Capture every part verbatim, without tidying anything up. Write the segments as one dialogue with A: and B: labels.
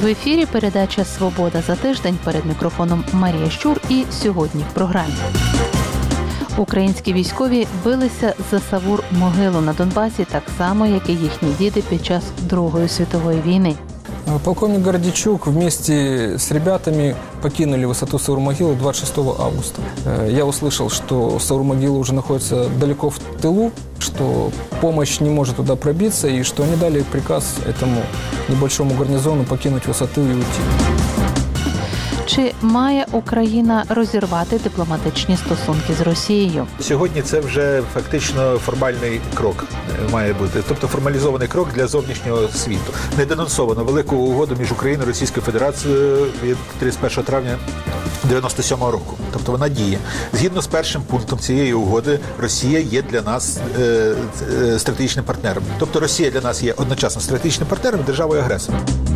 A: В ефірі передача «Свобода за тиждень», перед мікрофоном Марія Щур, і сьогодні в програмі. Українські військові билися за Савур-Могилу на Донбасі так само, як і їхні діди під час Другої світової війни.
B: Полковник Гордичук вместе с ребятами покинули высоту Савур-Могилы двадцать шестого августа. Я услышал, что Савур-Могила уже находится далеко в тылу, что помощь не может туда пробиться, и что они дали приказ этому небольшому гарнизону покинуть высоту и уйти.
A: Чи має Україна розірвати дипломатичні стосунки з Росією?
C: Сьогодні це вже фактично формальний крок має бути, тобто формалізований крок для зовнішнього світу. Не денонсовано велику угоду між Україною і Російською Федерацією від тридцять першого травня дев'яносто сьомого року. Тобто вона діє. Згідно з першим пунктом цієї угоди, Росія є для нас е, е, стратегічним партнером. Тобто Росія для нас є одночасно стратегічним партнером і державою-агресором.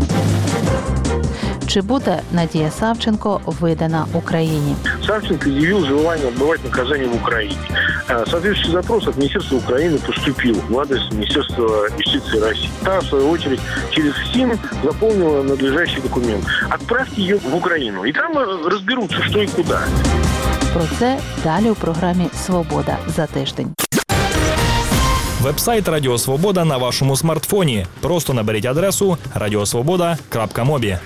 A: Чи буде Надія Савченко видана Україні?
D: Савченко заявил желание отбывать наказание в Украине. Соответствующий запрос от Министерства Украины поступил в адрес Министерства юстиции России. Та, в свою очередь, через СИМ заполнила надлежащий документ. Отправьте ее в Украину, и там разберутся, что и куда.
A: Про це далі у програмі «Свобода за тиждень».
E: Веб-сайт Радіо Свобода на вашому смартфоні. Просто наберіть адресу радіосвобода крапка мобі.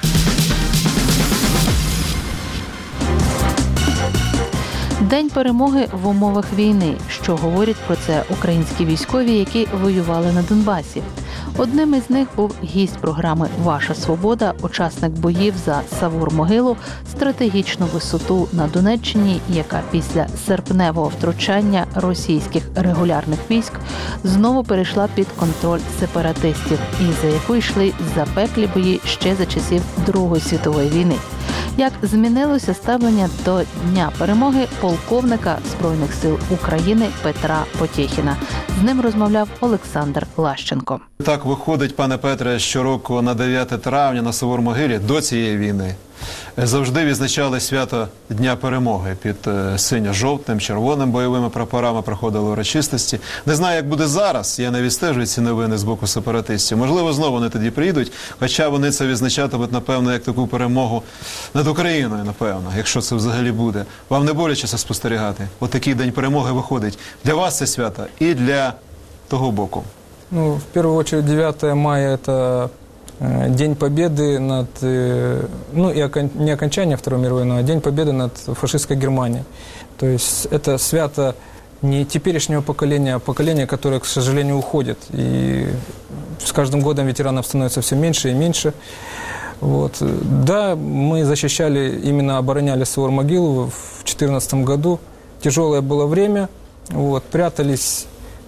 A: День перемоги в умовах війни. Що говорять про це українські військові, які воювали на Донбасі? Одним із них був гість програми «Ваша свобода», учасник боїв за Савур-Могилу, стратегічну висоту на Донеччині, яка після серпневого втручання російських регулярних військ знову перейшла під контроль сепаратистів, і за яку йшли запеклі бої ще за часів Другої світової війни. Як змінилося ставлення до Дня перемоги полковника Збройних сил України Петра Потєхіна. З ним розмовляв Олександр Лащенко.
F: Так виходить, пане Петре, щороку на дев'яте травня на Савур-Могилі до цієї війни завжди відзначали свято Дня перемоги. Під синьо-жовтим, червоним бойовими прапорами проходили урочистості. Не знаю, як буде зараз, я не відстежую ці новини з боку сепаратистів. Можливо, знову вони тоді прийдуть, хоча вони це відзначатимуть, напевно, як таку перемогу над Україною, напевно, якщо це взагалі буде. Вам не боляче це спостерігати? От такий День перемоги виходить. Для вас це свято і для того боку.
B: Ну, в первую очередь, девятое мая – это День Победы над, ну, и окон, не окончание Второй мировой войны, а День Победы над фашистской Германией. То есть это свято не теперешнего поколения, а поколения, которое, к сожалению, уходит. И с каждым годом ветеранов становится все меньше и меньше. Вот. Да, мы защищали, именно обороняли Савур-Могилу в две тысячи четырнадцатом году. Тяжелое было время, вот, прятались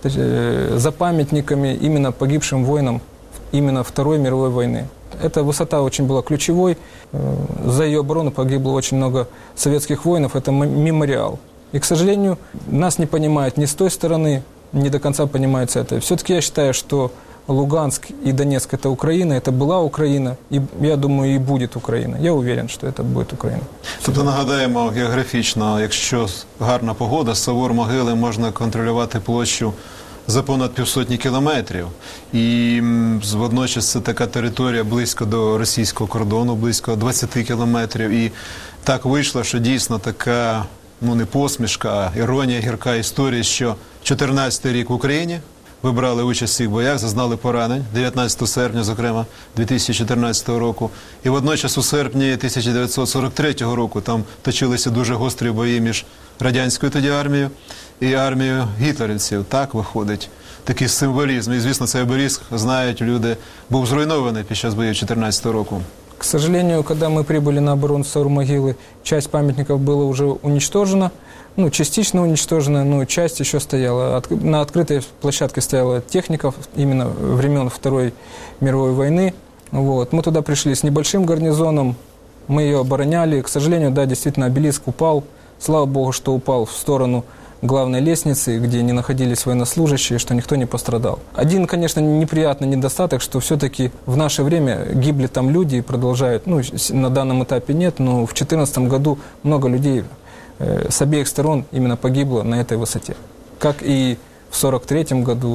B: за памятниками именно погибшим воинам именно Второй мировой войны. Эта высота очень была ключевой. За ее оборону погибло очень много советских воинов. Это мемориал. И, к сожалению, нас не понимают ни с той стороны, не до конца понимают это. Все-таки я считаю, что Луганск и Донецк – это Украина, это была Украина, и, я думаю, и будет Украина. Я уверен, что это будет Украина.
F: Тобто, нагадаємо, географічно, якщо гарна погода, з Савур-Могили можна контролювати площу за понад півсотні кілометрів. І водночас це така територія близько до російського кордону, близько двадцяти кілометрів. І так вийшло, що дійсно така, ну не посмішка, а іронія, гірка історія, що чотирнадцятий рік в Україні, ви брали участь в цих боях, зазнали поранень, дев'ятнадцятого серпня, зокрема, дві тисячі чотирнадцятого року. І водночас у серпні тисяча дев'ятсот сорок третього року там точилися дуже гострі бої між радянською тоді армією і армією гітлерівців. Так виходить такий символізм. І, звісно, цей обеліск, знають люди, був зруйнований під час боїв чотирнадцятого року.
B: К сожалению, когда мы прибыли на оборону Савур-Могилы, часть памятников была уже уничтожена, ну, частично уничтожена, но часть еще стояла. От, на открытой площадке стояла техника именно времен Второй мировой войны. Вот. Мы туда пришли с небольшим гарнизоном, мы ее обороняли. К сожалению, да, действительно, обелиск упал. Слава Богу, что упал в сторону главной лестницы, где не находились военнослужащие, что никто не пострадал. Один, конечно, неприятный недостаток, что все-таки в наше время гибли там люди и продолжают, ну, на данном этапе нет, но в две тысячи четырнадцатом году много людей э, с обеих сторон именно погибло на этой высоте. Как и в сорок третьем году,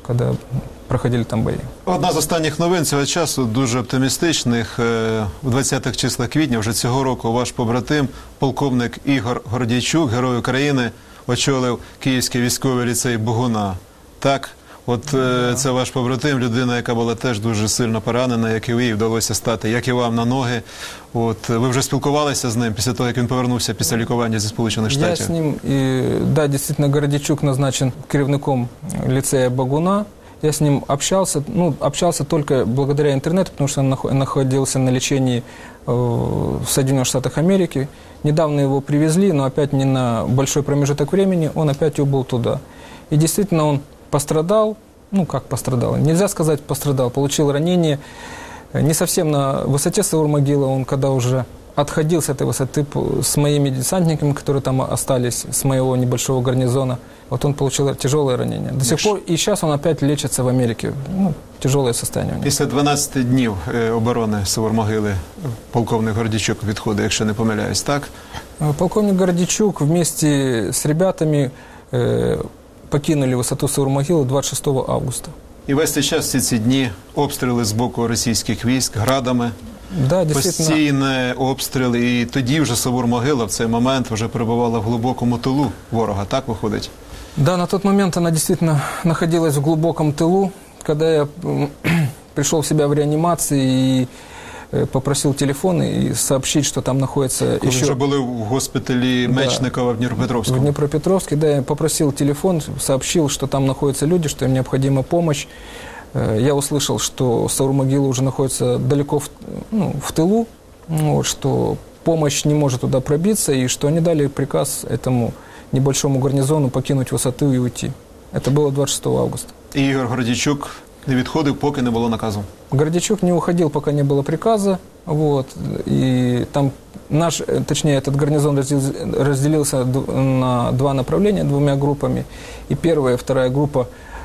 B: когда проходили там бої.
F: Одна з останніх новин цього часу, дуже оптимістичних. Е, У двадцятих числах квітня вже цього року ваш побратим, полковник Ігор Гордійчук, Герой України, очолив Київський військовий ліцей Богуна. Так? От е, це ваш побратим, людина, яка була теж дуже сильно поранена, як і ви, і вдалося стати, як і вам, на ноги. От, ви вже спілкувалися з ним після того, як він повернувся після лікування зі Сполучених Штатів?
B: Я з ним, і, да, дійсно, Гордійчук назначен керівником ліцею Богуна. Я с ним общался, ну, общался только благодаря интернету, потому что он находился на лечении в Соединенных Штатах Америки. Недавно его привезли, но опять не на большой промежуток времени, он опять убыл туда. И действительно он пострадал, ну как пострадал, нельзя сказать пострадал, получил ранение не совсем на высоте Саур-могилы, он когда уже отходил с этой высоты с моими десантниками, которые там остались, с моего небольшого гарнизона, вот он получил тяжелое ранение. До сих пор, и сейчас он опять лечится в Америке. Ну, тяжелое состояние у него.
F: Після дванадцяти днів оборони Саур-могили полковник Гордійчук відходить, якщо не помиляюсь, так?
B: Полковник Гордійчук вместе с ребятами э, покинули высоту Саур-могилы двадцять шостого августа.
F: І весь цей час, всі ці дні, обстріли з боку російських військ, градами,
B: да,
F: постійні обстріли. І тоді вже Саур-могила в цей момент вже перебувала в глибокому тилу ворога, так виходить?
B: Да, на тот момент она действительно находилась в глубоком тылу. Когда я пришел в себя в реанимации и попросил телефон и сообщить, что там находится
F: Коли
B: еще...
F: вже були в госпіталі
B: Да,
F: Мечникова в Дніпропетровську.
B: В Днепропетровске, да, я попросил телефон, сообщил, что там находятся люди, что им необходима помощь. Я услышал, что Саур-могила уже находится далеко в, ну, в тылу, вот, что помощь не может туда пробиться, и что они дали приказ этому небольшому гарнизону покинуть высоту и уйти. Это было двадцать шестого августа.
F: І Ігор Гордійчук не відходив, поки не було наказу.
B: Гордійчук не уходил, пока не было приказа. Вот, и там наш, точнее, этот гарнизон разделился на два направления, двумя группами. И первая и вторая группа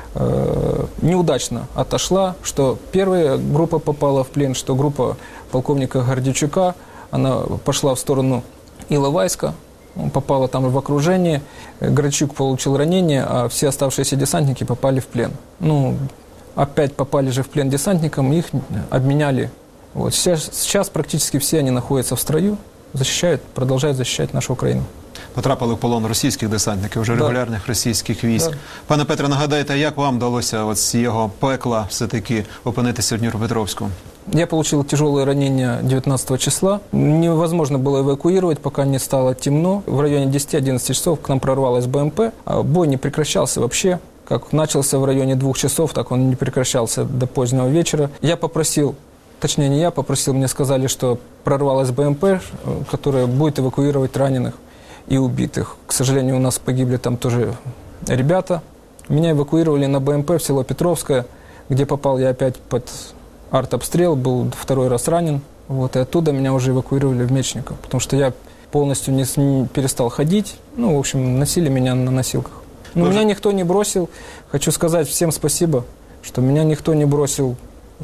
B: э, неудачно отошла, что первая группа попала в плен, что группа полковника Гордійчука, она пошла в сторону Иловайска, попала там в окружение, Гордійчук получил ранение, а все оставшиеся десантники попали в плен. Ну, опять попали же в плен десантникам, их обменяли. Вот. Сейчас, сейчас практически все они находятся в строю, защищают, продолжают защищать нашу Украину.
F: Потрапили в полон російських десантників, вже
B: Да.
F: регулярних російських військ.
B: Да.
F: Пане Петре, нагадайте, як вам вдалося от з його пекла все-таки опинитися в Дніпропетровську?
B: Я получил тяжелое ранение девятнадцатого числа. Невозможно было эвакуировать, пока не стало темно. В районе десяти-одиннадцати часов к нам прорвалась БМП. А бой не прекращался вообще. Как начался в районе двух часов, так он не прекращался до позднего вечера. Я попросил, точнее не я попросил, мне сказали, что прорвалась БМП, которая будет эвакуировать раненых и убитых. К сожалению, у нас погибли там тоже ребята. Меня эвакуировали на БМП в село Петровское, где попал я опять под артобстрел, был второй раз ранен. Вот, и оттуда меня уже эвакуировали в Мечников, потому что я полностью не, не перестал ходить. Ну, в общем, носили меня на носилках. Но
F: Тоже...
B: меня никто не бросил. Хочу сказать всем спасибо, что меня никто не бросил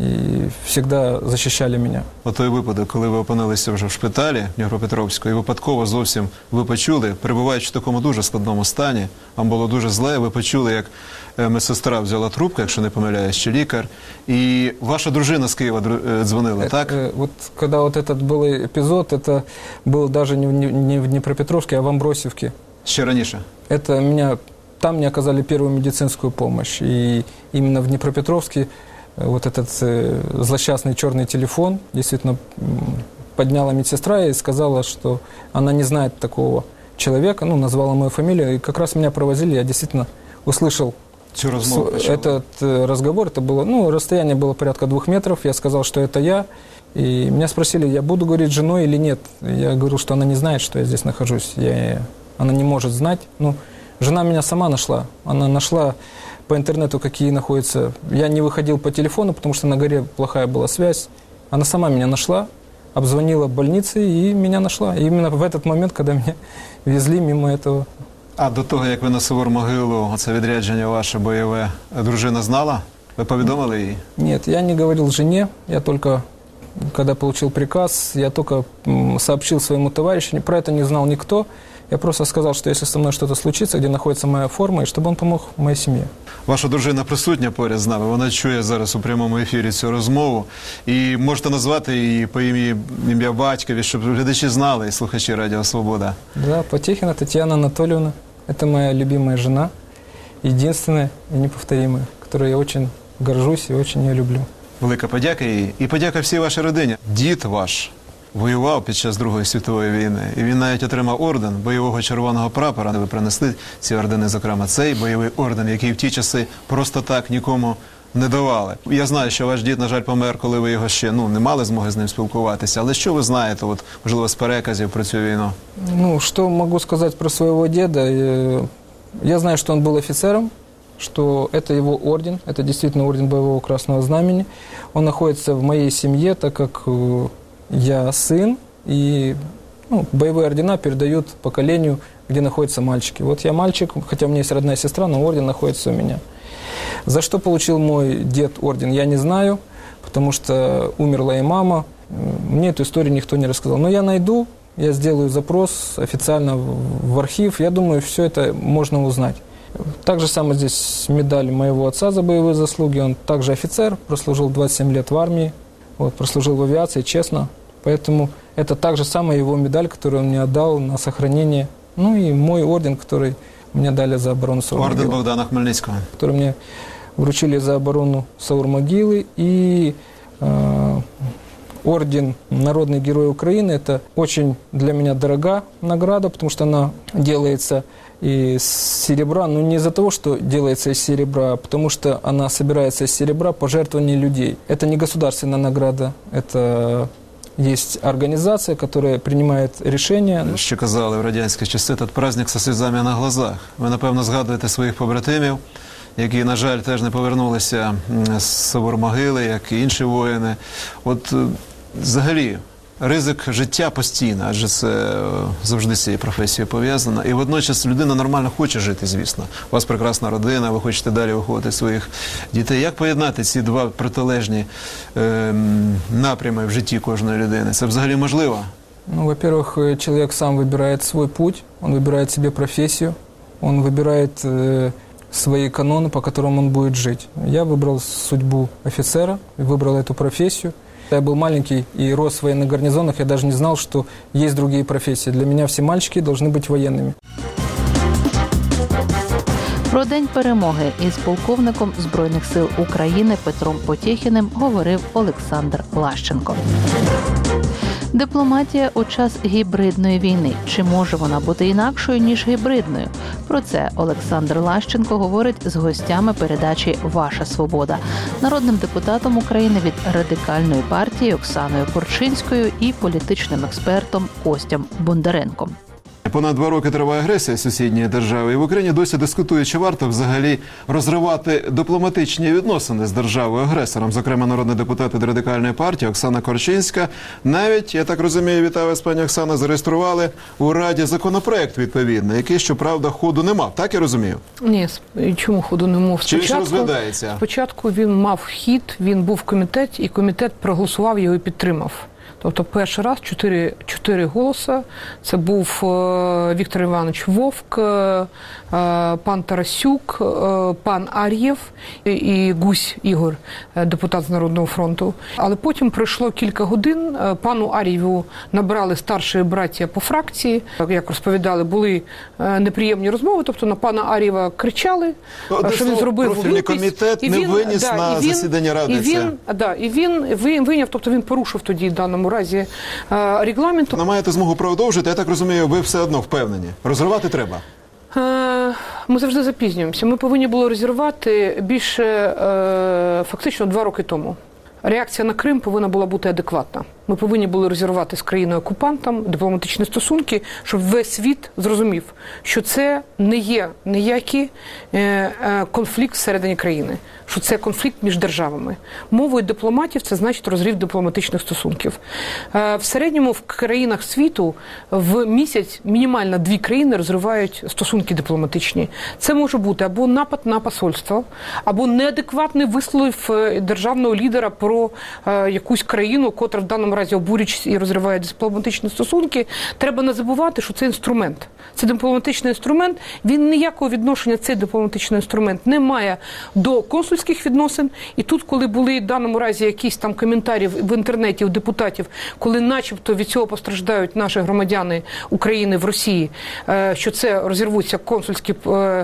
B: и всегда защищали меня.
F: О той випадок, коли ви опинилися вже в шпиталі Дніпропетровську, і випадково зовсім ви почули, перебуваючи в такому дуже складному стані, вам було дуже зле, ви почули, як медсестра взяла трубку, якщо не помиляюсь, чи лікар, і ваша дружина з Києва дзвонила, так?
B: Э, вот когда вот этот был эпизод, это был даже не в, не в Днепропетровске, а в Амбросевке.
F: Ще раніше?
B: Это меня, там мне оказали первую медицинскую помощь, и именно в Днепропетровске вот этот э, злосчастный черный телефон действительно подняла медсестра и сказала, что она не знает такого человека, ну, назвала мою фамилию, и как раз меня провозили, я действительно услышал
F: Цю розмову почули?
B: этот э, разговор, это было, ну, расстояние было порядка двух метров, я сказал, что это я, и меня спросили, я буду говорить женой или нет, я говорил, что она не знает, что я здесь нахожусь, я, она не может знать, ну, жена меня сама нашла, она нашла по интернету, какие находятся. Я не выходил по телефону, потому что на горе плохая была связь. Она сама меня нашла, обзвонила больницы и меня нашла. И именно в этот момент, когда меня везли мимо этого.
F: А до того, як ви на Саур-могилу, оце відрядження ваше бойове, дружина знала? Ви повідомили їй?
B: Нет, я не говорил жене, я только, когда получил приказ, я только сообщил своему товарищу, про это не знал никто. Я просто сказал, что если со мной что-то случится, где находится моя форма, и чтобы он помог моей семье.
F: Ваша дружина присутня поряд з нами, вона чує зараз у прямому ефірі цю розмову. І можете назвати її по ім'я, ім'я батькові, щоб глядачі знали і слухачі Радіо Свобода.
B: Да, Потехина Татьяна Анатольевна. Это моя любимая жена, единственная и неповторимая, которой я очень горжусь и очень ее люблю.
F: Велика подяка їй. І подяка всій вашій родині. Дід ваш воював під час Другої світової війни. І він навіть отримав орден бойового червоного прапора. Ви принесли ці ордени, зокрема цей бойовий орден, який в ті часи просто так нікому не давали. Я знаю, що ваш дід, на жаль, помер, коли ви його ще ну, не мали змоги з ним спілкуватися. Але що ви знаєте, от, можливо, з переказів про цю війну?
B: Ну, что могу сказать про своего деда? Э, Я знаю, что он был офицером, что это его орден, это действительно орден Боевого Красного Знамени. Он находится в моей семье, так как э, я сын, и ну, боевые ордена передают поколению, где находятся мальчики. Вот я мальчик, хотя у меня есть родная сестра, но орден находится у меня. За что получил мой дед орден, я не знаю, потому что умерла и мама. Мне эту историю никто не рассказал. Но я найду, я сделаю запрос официально в архив. Я думаю, все это можно узнать. Также самое здесь медаль моего отца за боевые заслуги. Он также офицер, прослужил двадцать семь лет в армии, вот, прослужил в авиации, честно. Поэтому это также самая его медаль, которую он мне отдал на сохранение. Ну и мой орден, который мне дали за оборону Саур-Могилы.
F: Орден Богдана Хмельницкого.
B: Который мне вручили за оборону Саур-Могилы. И э, орден Народный Герой Украины. Это очень для меня дорогая награда, потому что она делается из серебра. Но не из-за того, что делается из серебра, а потому что она собирается из серебра пожертвований людей. Это не государственная награда, это есть организация, которая принимает решения.
F: Ще казали в радянські часи, тут праздник со сльозами на глазах. Ви, напевно, згадуєте своїх побратимів, які, на жаль, теж не повернулися з Савур-Могили, як і інші воїни. От, взагалі, ризик життя постійно, адже це завжди з цією професією пов'язано. І водночас людина нормально хоче жити, звісно. У вас прекрасна родина, ви хочете далі виховувати своїх дітей. Як поєднати ці два протилежні е, напрями в житті кожної людини? Це взагалі можливо?
B: Ну, во-первых, человек сам выбирает свой путь, он выбирает себе профессию, он выбирает э, свои каноны, по которым он будет жить. Я выбрал судьбу офицера, выбрал эту профессию. Я был маленький и рос в военных гарнизонах, я даже не знал, что есть другие профессии. Для меня все мальчики должны быть военными.
A: Про День перемоги із полковником Збройних сил України Петром Потєхіним говорив Олександр Лащенко. Дипломатія у час гібридної війни. Чи може вона бути інакшою, ніж гібридною? Про це Олександр Лащенко говорить з гостями передачі «Ваша свобода», народним депутатом України від Радикальної партії Оксаною Корчинською і політичним експертом Костям Бондаренком.
F: Понад два роки триває агресія сусідньої держави, і в Україні досі дискутують, чи варто взагалі розривати дипломатичні відносини з державою-агресором. Зокрема, народний депутат від Радикальної партії Оксана Корчинська навіть, я так розумію, вітаю вас, пані Оксана, зареєстрували у Раді законопроект відповідний, який, щоправда, ходу не мав. Так я розумію?
G: Ні, чому ходу не мав?
F: Чи він розглядається?
G: Спочатку він мав хід, він був в комітеті, і комітет проголосував його і підтримав. Тобто перший раз чотири, чотири голоси. Це був е, Віктор Іванович Вовк, е, пан Тарасюк, е, пан Ар'єв і, і Гусь Ігор, депутат з Народного фронту. Але потім пройшло кілька годин. Пану Ар'єву набрали старші браття по фракції. Як розповідали, були неприємні розмови. Тобто на пана Ар'єва кричали,
F: ну,
G: що він зробив
F: профільний комітет не виніс
G: да,
F: на
G: і він,
F: засідання Ради.
G: І він, да, і він, він виняв, тобто він порушив тоді в даному разі е, регламенту.
F: Не маєте змогу продовжити, я так розумію, ви все одно впевнені. Розривати треба?
G: Е, ми завжди запізнюємося. Ми повинні були розірвати більше, е, фактично, два роки тому. Реакція на Крим повинна була бути адекватна. Ми повинні були розірвати з країною-окупантом дипломатичні стосунки, щоб весь світ зрозумів, що це не є ніякий е, е, конфлікт всередині країни, що це конфлікт між державами. Мовою дипломатів це значить розрив дипломатичних стосунків. Е, в середньому в країнах світу в місяць мінімально дві країни розривають стосунки дипломатичні. Це може бути або напад на посольство, або неадекватний вислов державного лідера про е, якусь країну, котра в даному разі разі обурюючись і розривають дипломатичні стосунки, треба не забувати, що це інструмент. Це дипломатичний інструмент, він ніякого відношення, цей дипломатичний інструмент не має до консульських відносин. І тут, коли були в даному разі якісь там коментарі в інтернеті у депутатів, коли начебто від цього постраждають наші громадяни України в Росії, що це розірвуться консульські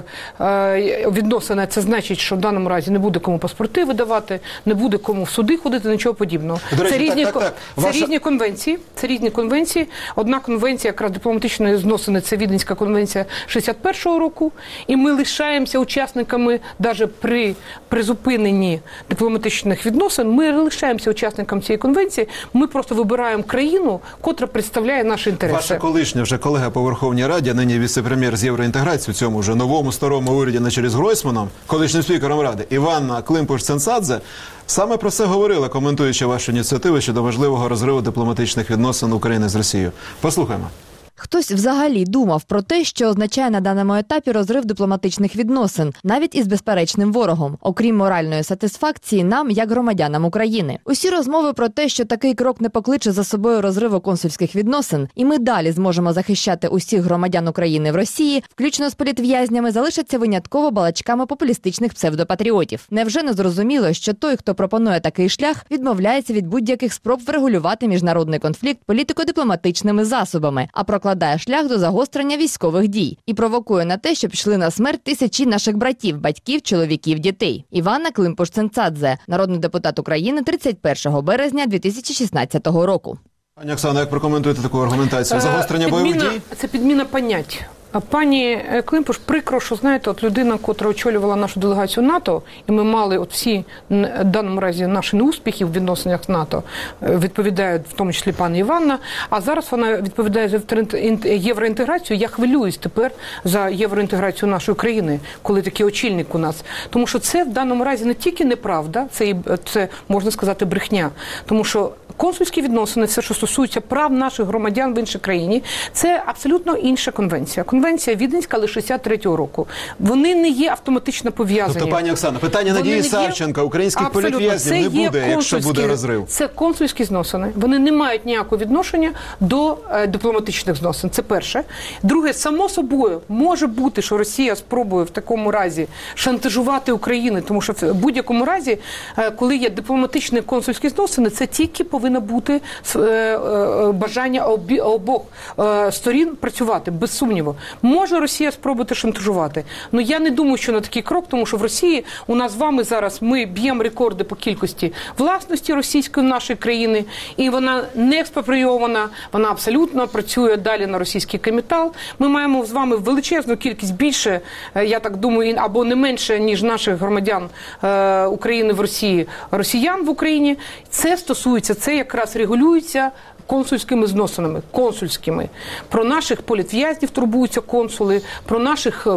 G: відносини, це значить, що в даному разі не буде кому паспорти видавати, не буде кому в суди ходити, нічого подібного.
F: До речі,
G: це різні,
F: так, так, так.
G: це
F: Ваша...
G: різні конвенції. Це різні конвенції. Одна конвенція, якраз дипломатичної зносини, це Віденська конвенція шістдесят першого року. І ми лишаємося учасниками, навіть при призупиненні дипломатичних відносин, ми лишаємося учасниками цієї конвенції. Ми просто вибираємо країну, котра представляє наші інтереси.
F: Ваша колишня вже колега по Верховній Раді, а нині віце-прем'єр з євроінтеграції в цьому вже новому старому уряді на чолі з Гройсманом, колишнім спікером Ради, Іванна Климпуш-Цинцадзе, саме про це говорила, коментуючи вашу ініціативу щодо важливого розриву дипломатичних відносин України з Росією. Послухаємо.
H: Хтось взагалі думав про те, що означає на даному етапі розрив дипломатичних відносин, навіть із безперечним ворогом, окрім моральної сатисфакції нам, як громадянам України. Усі розмови про те, що такий крок не покличе за собою розриву консульських відносин, і ми далі зможемо захищати усіх громадян України в Росії, включно з політв'язнями, залишаться винятково балачками популістичних псевдопатріотів. Невже не зрозуміло, що той, хто пропонує такий шлях, відмовляється від будь-яких спроб врегулювати міжнародний конфлікт політико-дипломатичними засобами, а про прокладає шлях до загострення військових дій і провокує на те, щоб пішли на смерть тисячі наших братів, батьків, чоловіків, дітей. Іванна Климпуш-Цинцадзе, народний депутат України, тридцять першого березня дві тисячі шістнадцятого року.
F: Пані Оксано, як прокоментуєте таку аргументацію? Загострення бойових дій?
G: Це підміна понять. Пані Климпуш, прикро, що, знаєте, от людина, котра очолювала нашу делегацію НАТО, і ми мали от всі, в даному разі, наші неуспіхи в відносинах з НАТО, відповідають, в тому числі пані Іванна, а зараз вона відповідає за євроінтеграцію. Я хвилююсь тепер за євроінтеграцію нашої країни, коли такий очільник у нас. Тому що це в даному разі не тільки неправда, це, це можна сказати, брехня. Тому що консульські відносини, все, що стосується прав наших громадян в іншій країні, це абсолютно інша конвенція. Конвенція Віденська лише шістдесят третього року. Вони не є автоматично пов'язані.
F: Тобто, пані Оксано, питання Надії Савченка, українських політв'язнів не буде, якщо буде розрив.
G: Це консульські зносини. Вони не мають ніякого відношення до е, дипломатичних зносин. Це перше. Друге, само собою, може бути, що Росія спробує в такому разі шантажувати Україну, тому що в будь-якому разі, е, коли є дипломатичні консульські зносини, це тільки повинно бути е, е, бажання обі, обох е, сторін працювати, без сумніву. Може Росія спробувати шантажувати. Ну я не думаю, що на такий крок, тому що в Росії у нас з вами зараз, ми б'ємо рекорди по кількості власності російської нашої країни, і вона не експропрійована, вона абсолютно працює далі на російський капітал. Ми маємо з вами величезну кількість, більше, я так думаю, або не менше, ніж наших громадян е, України в Росії, росіян в Україні. Це стосується, це якраз регулюється консульськими зносинами, консульськими. Про наших політв'язнів турбуються консули, про наших,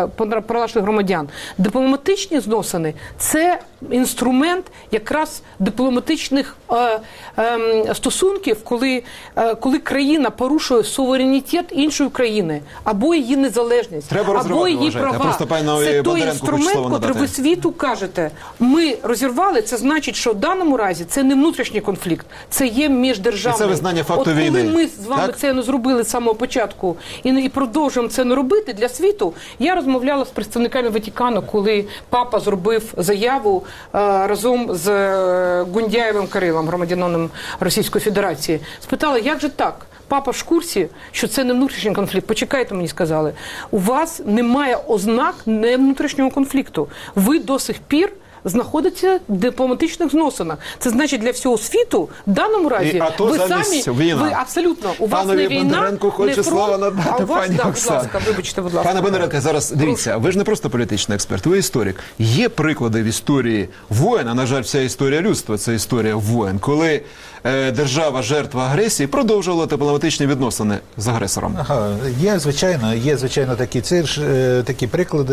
G: про наших громадян. Дипломатичні зносини – це інструмент якраз дипломатичних е, е, стосунків, коли, е, коли країна порушує суверенітет іншої країни, або її незалежність,
F: Треба
G: або її
F: вважайте.
G: права.
F: Просто,
G: це той інструмент, який ви світу кажете. Ми розірвали, це значить, що в даному разі це не внутрішній конфлікт, це є міждержавний.
F: Це визнання факту
G: От коли
F: війни.
G: ми з вами так? це не зробили з самого початку і, і продовжуємо це не робити для світу, я розмовляла з представниками Ватикану, коли папа зробив заяву е, разом з е, Гундяєвим Кирилом, громадянином Російської Федерації. Спитала, як же так? Папа в курсі, що це не внутрішній конфлікт. Почекайте, мені сказали. У вас немає ознак не внутрішнього конфлікту. Ви до сих пір знаходиться в дипломатичних зносинах. Це значить для всього світу, в даному разі,
F: і, а то
G: ви самі,
F: війна.
G: ви абсолютно, у вас
F: Панові
G: не війна,
F: Бондаренку хочу слово надати,
G: а у вас,
F: пані
G: да, будь
F: Оксано.
G: ласка, вибачте, будь ласка.
F: Пане Бондаренко, зараз дивіться, ви ж не просто політичний експерт, ви історик. Є приклади в історії воєн, а на жаль, вся історія людства – це історія воєн, коли е, держава, жертва агресії продовжувала дипломатичні відносини з агресором.
C: Ага, є, звичайно, є, звичайно, такі, це ж, е, такі приклади,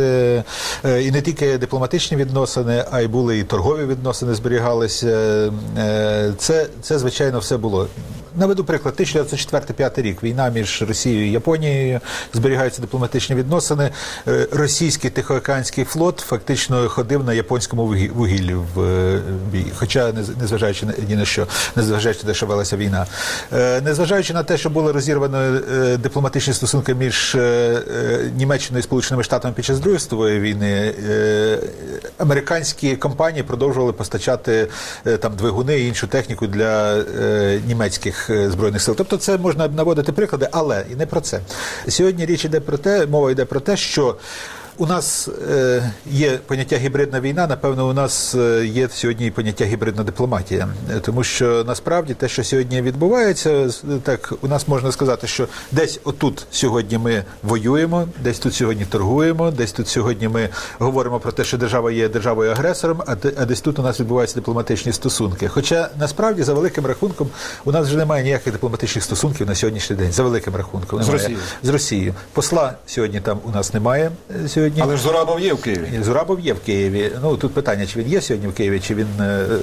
C: е, і не тільки дипломатичні відносини, а й були і торгові відносини зберігалися. Це, це, звичайно, все було. наведу приклад, тисяча дев'ятсот четвертий-п'ятий рік, війна між Росією і Японією, зберігаються дипломатичні відносини. Російський Тихоокеанський флот фактично ходив на японському вугіллі в бій, хоча незважаючи ні на що, незважаючи на те, що велася війна. Незважаючи на те, що були розірвані дипломатичні стосунки між Німеччиною і Сполученими Штатами під час Другої світової війни, американські компанії продовжували постачати там двигуни і іншу техніку для німецьких збройних сил. Тобто це можна наводити приклади, але і не про це. Сьогодні річ йде про те, мова йде про те, що у нас е, є поняття гібридна війна, напевно, у нас є сьогодні і поняття гібридна дипломатія. Тому що насправді те, що сьогодні відбувається, так у нас можна сказати, що десь отут сьогодні ми воюємо, десь тут сьогодні торгуємо, десь тут сьогодні ми говоримо про те, що держава є державою-агресором, а, а десь тут у нас відбуваються дипломатичні стосунки. Хоча насправді, за великим рахунком, у нас вже немає ніяких дипломатичних стосунків на сьогоднішній день. За великим рахунком.
F: З Росією.
C: З Росією. Посла сьогодні там у нас немає. Сьогодні.
F: Але ж Зурабов є в Києві.
C: Зурабов є в Києві. Ну, тут питання, чи він є сьогодні в Києві, чи він,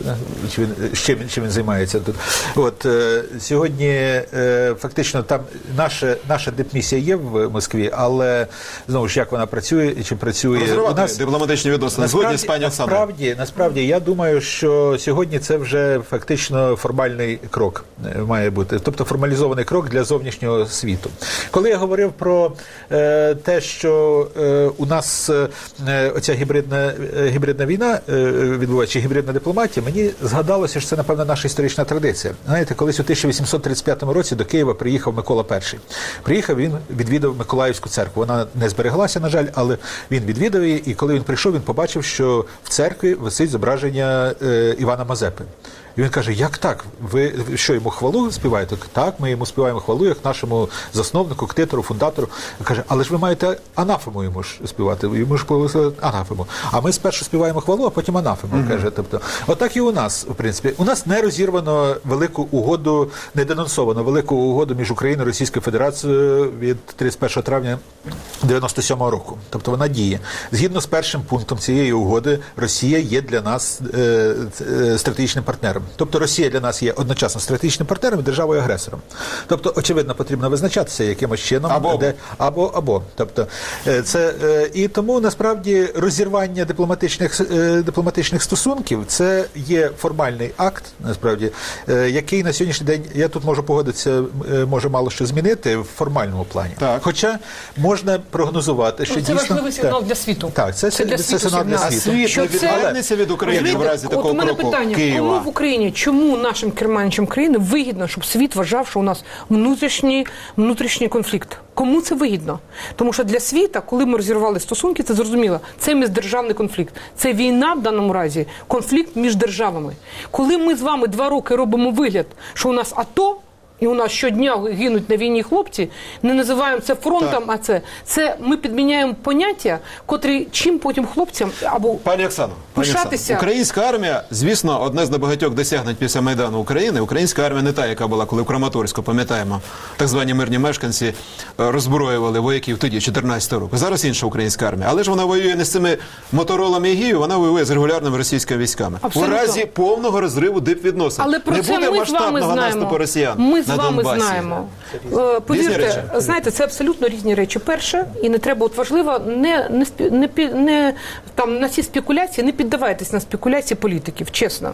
C: чи він, чим, чим він займається тут. От, сьогодні фактично там наша, наша дипмісія є в Москві, але, знову ж, як вона працює і чи працює...
F: Розривати
C: у нас,
F: дипломатичні відносини. Згодні з пані Оксаною.
C: Насправді, насправді, я думаю, що сьогодні це вже фактично формальний крок має бути. Тобто формалізований крок для зовнішнього світу. Коли я говорив про е, те, що е, у нас е, оця гібридна, е, гібридна війна е, відбувається, чи гібридна дипломатія, мені згадалося, що це, напевно, наша історична традиція. Знаєте, колись у тисяча вісімсот тридцять п'ятому році до Києва приїхав Микола Перший. Приїхав, він відвідав Миколаївську церкву. Вона не збереглася, на жаль, але він відвідав її, і коли він прийшов, він побачив, що в церкві висить зображення е, Івана Мазепи. І він каже, як так? Ви що, йому хвалу співаєте? Так, ми йому співаємо хвалу, як нашому засновнику, ктитору, фундатору. Він каже, але ж ви маєте анафему йому ж співати, йому ж повели анафему. А ми спершу співаємо хвалу, а потім анафему, mm-hmm. каже. Тобто, отак і у нас, в принципі. У нас не розірвано велику угоду, не денонсовано велику угоду між Україною і Російською Федерацією від тридцять першого травня дев'яносто сьомого року. Тобто вона діє. Згідно з першим пунктом цієї угоди, Росія є для нас е, е, стратегічним партнером. Тобто Росія для нас є одночасно стратегічним партнером і державою-агресором. Тобто, очевидно, потрібно визначатися якимось чином.
F: Або.
C: Де, або, або. Тобто, це, і тому, насправді, розірвання дипломатичних, дипломатичних стосунків – це є формальний акт, насправді, який на сьогоднішній день, я тут можу погодитися, може мало що змінити в формальному плані.
F: Так.
C: Хоча можна прогнозувати, що
G: це
C: дійсно...
G: Це важливий сигнал
C: так,
G: для світу.
C: Так, це,
G: це, для
C: це
G: світу
C: сигнал для
G: сигнал.
C: світу.
F: А світ
G: Що
F: не
G: це-
F: відвернеться від України в разі
G: От
F: такого
G: у мене
F: кроку
G: питання,
F: Києва?
G: кому в Україні, чому нашим керманичам країни вигідно, щоб світ вважав, що у нас внутрішній, внутрішній конфлікт? Кому це вигідно? Тому що для світа, коли ми розірвали стосунки, це зрозуміло, це міждержавний конфлікт. Це війна в даному разі, конфлікт між державами. Коли ми з вами два роки робимо вигляд, що у нас АТО, і у нас щодня гинуть на війні хлопці, не називаємо це фронтом, а це, це ми підміняємо поняття, котрі чим потім хлопцям або
F: Пані Оксано, пані
G: пишатися.
F: Оксано, українська армія, звісно, одне з небагатьох досягнень після Майдану України. Українська армія не та, яка була, коли в Краматорську, пам'ятаємо, так звані мирні мешканці е, роззброювали вояків тоді, чотирнадцятого року. Зараз інша українська армія. Але ж вона воює не з цими моторолами і гію, вона воює з регулярними російськими військами.
G: Абсолютно.
F: У разі повного розриву дипвідносин.
G: Але про
F: не
G: це
F: буде
G: ми з вами
F: масштабного
G: знаємо.
F: наступу росіян
G: Ми з
F: на
G: вами
F: Донбасі.
G: знаємо. Е, Повірте,
F: речі.
G: знаєте, це абсолютно різні речі. Перше, і не треба, от важливо, не, не, спі- не, пі- не там на ці спекуляції, не піддавайтесь на спекуляції політиків, чесно.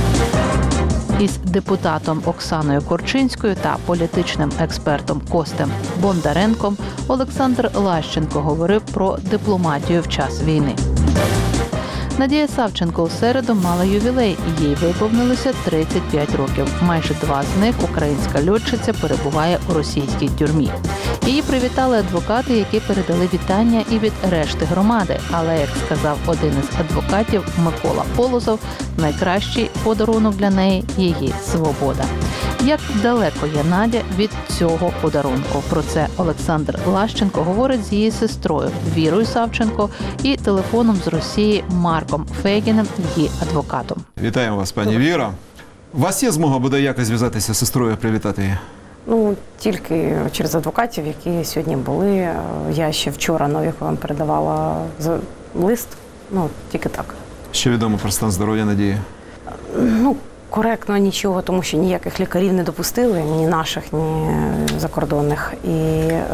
A: Із депутатом Оксаною Корчинською та політичним експертом Костем Бондаренком Олександр Лащенко говорив про дипломатію в час війни. Надія Савченко у середу мала ювілей, і їй виповнилося тридцять п'ять років. Майже два з них українська льотчиця перебуває у російській тюрмі. Її привітали адвокати, які передали вітання і від решти громади. Але, як сказав один із адвокатів Микола Полозов, найкращий подарунок для неї – її свобода. Як далеко є Надя від цього подарунку? Про це Олександр Лащенко говорить з її сестрою Вірою Савченко і телефоном з Росії Марком Фейгіним, її адвокатом.
F: Вітаємо вас, пані Віра. У вас є змога буде якось зв'язатися з сестрою, привітати її?
I: Ну, тільки через адвокатів, які сьогодні були. Я ще вчора Новіковим передавала з- лист, ну, тільки так.
F: Що відомо про стан здоров'я Надії?
I: Ну, коректно нічого, тому що ніяких лікарів не допустили, ні наших, ні закордонних. І е,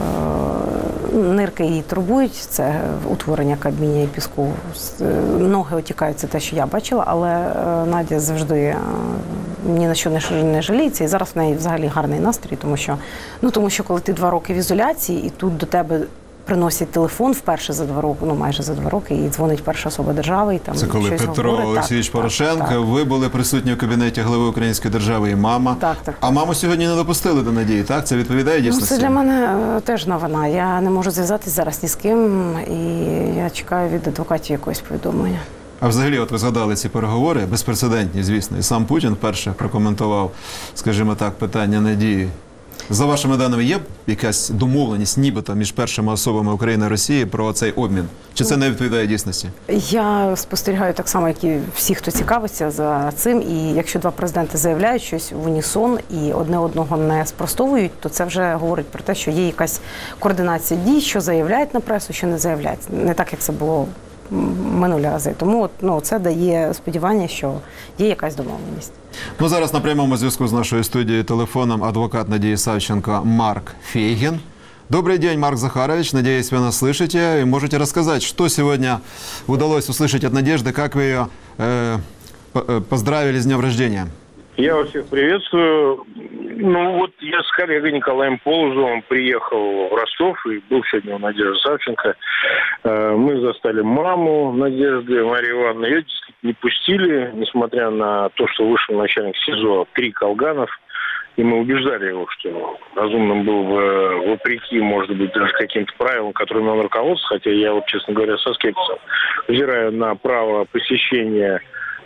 I: нирки її турбують, це утворення каміння і піску. Ноги отікають, це те, що я бачила, але е, Надя завжди е, ні на що не, не жаліється. І зараз в неї взагалі гарний настрій, тому що, ну, тому що коли ти два роки в ізоляції, і тут до тебе приносять телефон вперше за два роки, ну майже за два роки, і дзвонить перша особа держави. І там
F: це коли
I: щось
F: Петро
I: говорить.
F: Олексійович
I: так,
F: Порошенко,
I: так, так.
F: ви були присутні у кабінеті глави Української держави і мама.
I: Так, так,
F: а
I: так.
F: маму сьогодні не допустили до Надії, так? Це відповідає
I: Ну,
F: дійсності?
I: це для мене е, теж новина. Я не можу зв'язатись зараз ні з ким, і я чекаю від адвокатів якогось повідомлення.
F: А взагалі, от ви згадали ці переговори, безпрецедентні, звісно, і сам Путін вперше прокоментував, скажімо так, питання Надії. За вашими даними, є якась домовленість, нібито, між першими особами України і Росії про цей обмін? Чи це не відповідає дійсності?
I: Я спостерігаю так само, як і всі, хто цікавиться за цим. І якщо два президенти заявляють щось в унісон і одне одного не спростовують, то це вже говорить про те, що є якась координація дій, що заявляють на пресу, що не заявляють. Не так, як це було минулі рази. Тому от, ну, це дає сподівання, що є якась домовленість.
F: Ну, зараз на прямому зв'язку з нашою студією телефоном адвокат Надії Савченко Марк Фейгин. Добрый день, Марк Захарович. Надеюсь, вы нас слышите и можете рассказать, что сегодня удалось услышать от Надежды, как вы ее э, поздравили с днем рождения.
D: Я вас всех приветствую. Ну вот я с коллегой Николаем Полозовым приехал в Ростов и был сегодня у Надежды Савченко. Мы застали маму Надежды, Марию Ивановну. Ее действительно не пустили, несмотря на то, что вышел начальник СИЗО Три Колганов. И мы убеждали его, что разумным было бы, вопреки, может быть, даже каким-то правилам, которыми он руководствуется, хотя я, вот, честно говоря, со скепсисом, взирая на право посещения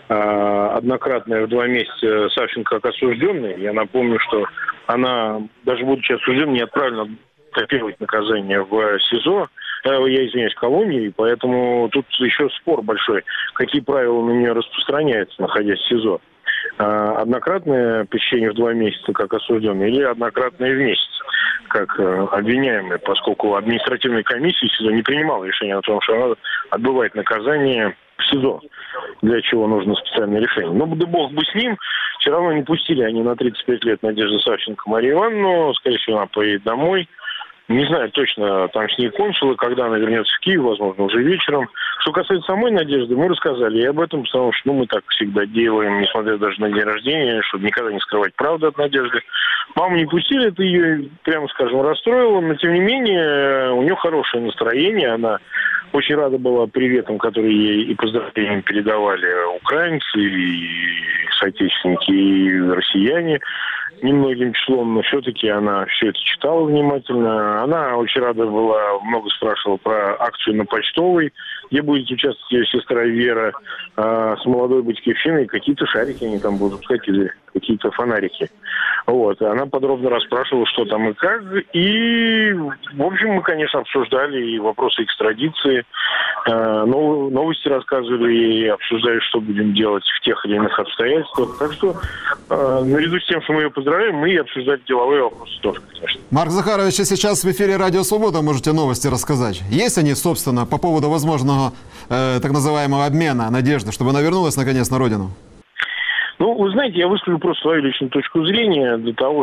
D: однократное в два месяца Савченко как осужденный. Я напомню, что она, даже будучи осужденной, не отправлена копировать наказание в СИЗО, я извиняюсь, колонии, и поэтому тут еще спор большой, какие правила на нее распространяются, находясь в СИЗО. Однократное посещение в два месяца как осужденный или однократное в месяц как обвиняемый, поскольку административная комиссия СИЗО не принимала решение о том, что она отбывает наказание в СИЗО, для чего нужно специальное решение. Но да бог бы с ним, все равно не пустили они на тридцать пять лет Надежду Савченко Марию Ивановну, скорее всего, она поедет домой. Не знаю точно, там с ней консулы, когда она вернется в Киев, возможно, уже вечером. Что касается самой Надежды, мы рассказали и об этом, потому что ну, мы так всегда делаем, несмотря даже на день рождения, чтобы никогда не скрывать правду от Надежды. Маму не пустили, это ее, прямо скажем, расстроило, но тем не менее у нее хорошее настроение, она очень рада была приветам, которые ей и поздравлениям передавали украинцы, и соотечественники, и россияне. Немногим числом, но все-таки она все это читала внимательно. Она очень рада была, много спрашивала про акцию на Почтовой, где будет участвовать ее сестра Вера э, с молодой батькивщиной. Какие-то шарики они там будут пускать или какие-то фонарики. Вот. Она подробно расспрашивала, что там и как. И, в общем, мы, конечно, обсуждали и вопросы экстрадиции. Э, нов, новости рассказывали и обсуждали, что будем делать в тех или иных обстоятельствах. Так что, э, наряду с тем, что мы ее поздравляем, мы и обсуждать деловые вопросы тоже, конечно.
F: Марк Захарович, сейчас в эфире Радио Свобода можете новости рассказать. Есть они, собственно, по поводу возможного э, так называемого обмена Надежды, чтобы она вернулась наконец на родину?
D: Ну, вы знаете, я выскажу просто свою личную точку зрения для того,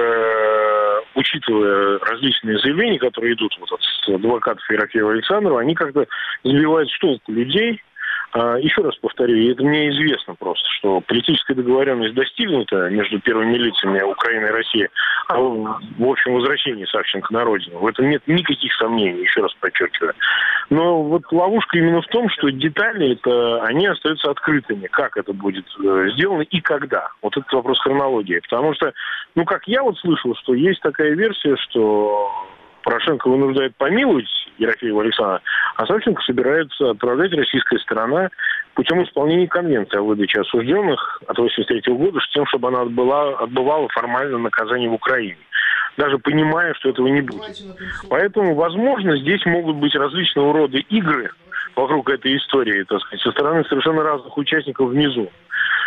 D: чтобы, учитывая различные заявления, которые идут вот от адвокатов Ерофеева Александрова, они как-то сбивают с толку людей. Еще раз повторю, и это мне известно просто, что политическая договоренность достигнута между первыми лицами Украины и России о, в общем, возвращении Савченко на родину. В этом нет никаких сомнений, еще раз подчеркиваю. Но вот ловушка именно в том, что детали, это, они остаются открытыми, как это будет сделано и когда. Вот этот вопрос хронологии. Потому что, ну, как я вот слышал, что есть такая версия, что Порошенко вынуждает помиловать Ерофеева Александра, а Савченко собирается отправлять российская сторона путем исполнения конвенции о выдаче осужденных от восемьдесят третьего года с тем, чтобы она отбыла, отбывала формально наказание в Украине, даже понимая, что этого не будет. Поэтому, возможно, здесь могут быть различного рода игры вокруг этой истории, так сказать, со стороны совершенно разных участников внизу.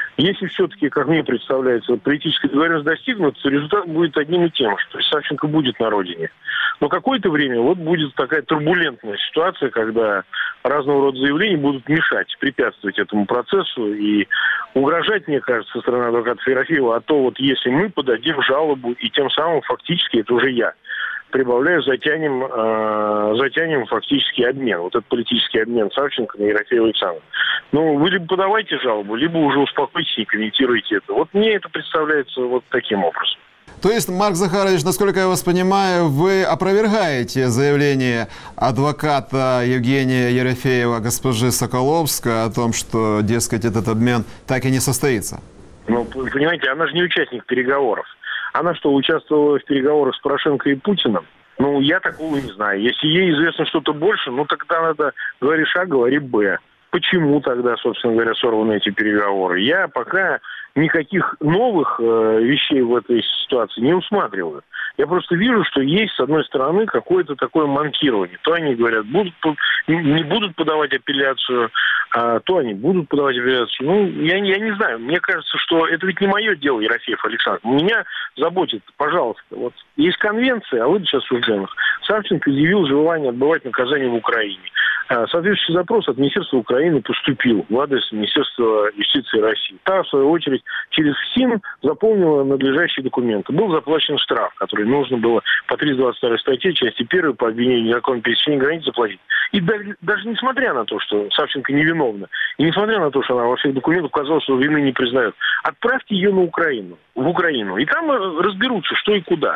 D: Если все-таки, как мне представляется, политическая договоренность достигнута, то результат будет одним и тем, что Савченко будет на родине. Но какое-то время вот будет такая турбулентная ситуация, когда разного рода заявления будут мешать, препятствовать этому процессу и угрожать, мне кажется, со стороны адвоката Ерофеева, а то вот если мы подадим жалобу, и тем самым фактически это уже я прибавляю, затянем, э, затянем фактически обмен. Вот этот политический обмен Савченко на Ерофеева Александра. Ну, вы либо подавайте жалобу, либо уже успокойтесь и комментируйте это. Вот мне это представляется вот таким образом.
F: То есть, Марк Захарович, насколько я вас понимаю, вы опровергаете заявление адвоката Евгения Ерофеева, госпожи Соколовской, о том, что, дескать, этот обмен так и не состоится? Ну,
D: понимаете, она же не участник переговоров. Она что, участвовала в переговорах с Порошенко и Путиным? Ну, я такого не знаю. Если ей известно что-то больше, ну, тогда надо говоришь А, говори Б. Почему тогда, собственно говоря, сорваны эти переговоры? Я пока никаких новых э, вещей в этой ситуации не усматриваю. Я просто вижу, что есть, с одной стороны, какое-то такое манкирование. То они говорят, будут, не будут подавать апелляцию, а то они будут подавать апелляцию. Ну, я, я не знаю. Мне кажется, что это ведь не мое дело, Ерофеев Александр. Меня заботит, пожалуйста, вот есть конвенция о выдаче осужденных. Савченко изъявил желание отбывать наказание в Украине. Соответствующий запрос от Министерства Украины поступил в адрес Министерства юстиции России. Та, в свою очередь, через ФСИН заполнила надлежащие документы. Был заплачен штраф, который нужно было по триста двадцать второй статье, части первой, по обвинению в незаконном пересечении границ заплатить. И даже, даже несмотря на то, что Савченко невиновна, и несмотря на то, что она во всех документах указала, что вины не признает, отправьте ее на Украину, в Украину. И там разберутся, что и куда.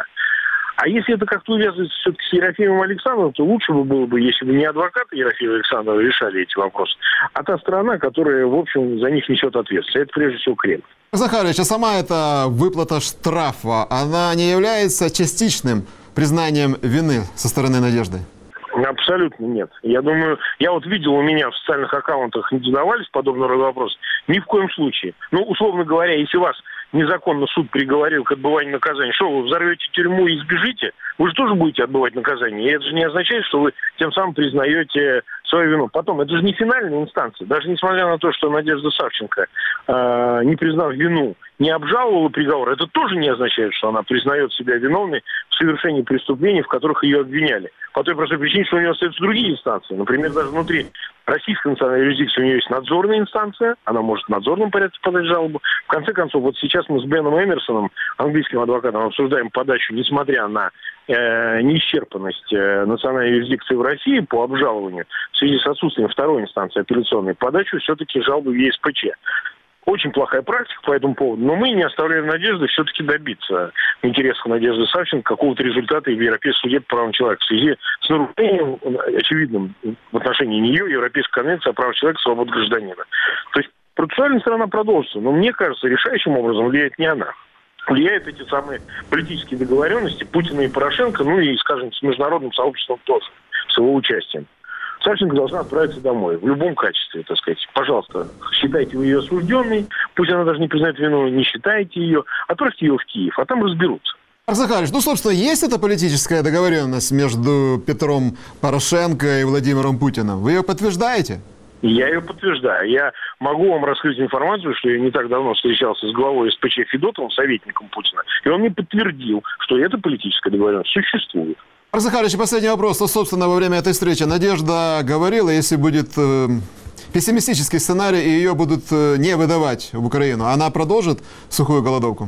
D: А если это как-то увязывается все-таки с Ерофеевым Александром, то лучше бы было бы, если бы не адвокаты Ерофеева Александра решали эти вопросы, а та сторона, которая, в общем, за них несет ответственность. Это прежде всего Кремль.
F: Захарович, а сама эта выплата штрафа, она не является частичным признанием вины со стороны Надежды?
D: Абсолютно нет. Я думаю, я вот видел, у меня в социальных аккаунтах не задавались подобного рода вопросы. Ни в коем случае. Ну, условно говоря, если вас незаконно суд приговорил к отбыванию наказания, что вы взорвете тюрьму и сбежите, вы же тоже будете отбывать наказание. И это же не означает, что вы тем самым признаете свою вину. Потом, это же не финальная инстанция. Даже несмотря на то, что Надежда Савченко, э, не признав вину, не обжаловала приговор, это тоже не означает, что она признает себя виновной в совершении преступлений, в которых ее обвиняли. По той простой причине, что у нее остаются другие инстанции. Например, даже внутри российской национальной юрисдикции у нее есть надзорная инстанция, она может в надзорном порядке подать жалобу. В конце концов, вот сейчас мы с Беном Эмерсоном, английским адвокатом, обсуждаем подачу, несмотря на э, неисчерпанность э, национальной юрисдикции в России по обжалованию в связи с отсутствием второй инстанции апелляционной, подачу все-таки жалобы в ЕСПЧ. Очень плохая практика по этому поводу, но мы не оставляем надежды все-таки добиться в интересах Надежды Савченко какого-то результата и в Европейском суде по правам человека в связи с нарушением, очевидным в отношении нее, Европейской конвенции о правах человека и свобод гражданина. То есть процессуальная сторона продолжится, но мне кажется, решающим образом влияет не она. Влияют эти самые политические договоренности Путина и Порошенко, ну и, скажем, с международным сообществом тоже, с его участием. Савченко должна отправиться домой, в любом качестве, так сказать. Пожалуйста, считайте вы ее осужденной, пусть она даже не признает вину, не считайте ее, отправьте ее в Киев, а там разберутся.
F: Марк Захарович, ну, собственно, есть эта политическая договоренность между Петром Порошенко и Владимиром Путиным? Вы ее подтверждаете?
D: Я ее подтверждаю. Я могу вам раскрыть информацию, что я не так давно встречался с главой СПЧ Федотовым, советником Путина, и он мне подтвердил, что эта политическая договоренность существует.
F: Марк Захарович, последний вопрос. Ну, собственно, во время этой встречи Надежда говорила, если будет э, пессимистический сценарий, и ее будут э, не выдавать в Украину, она продолжит сухую голодовку?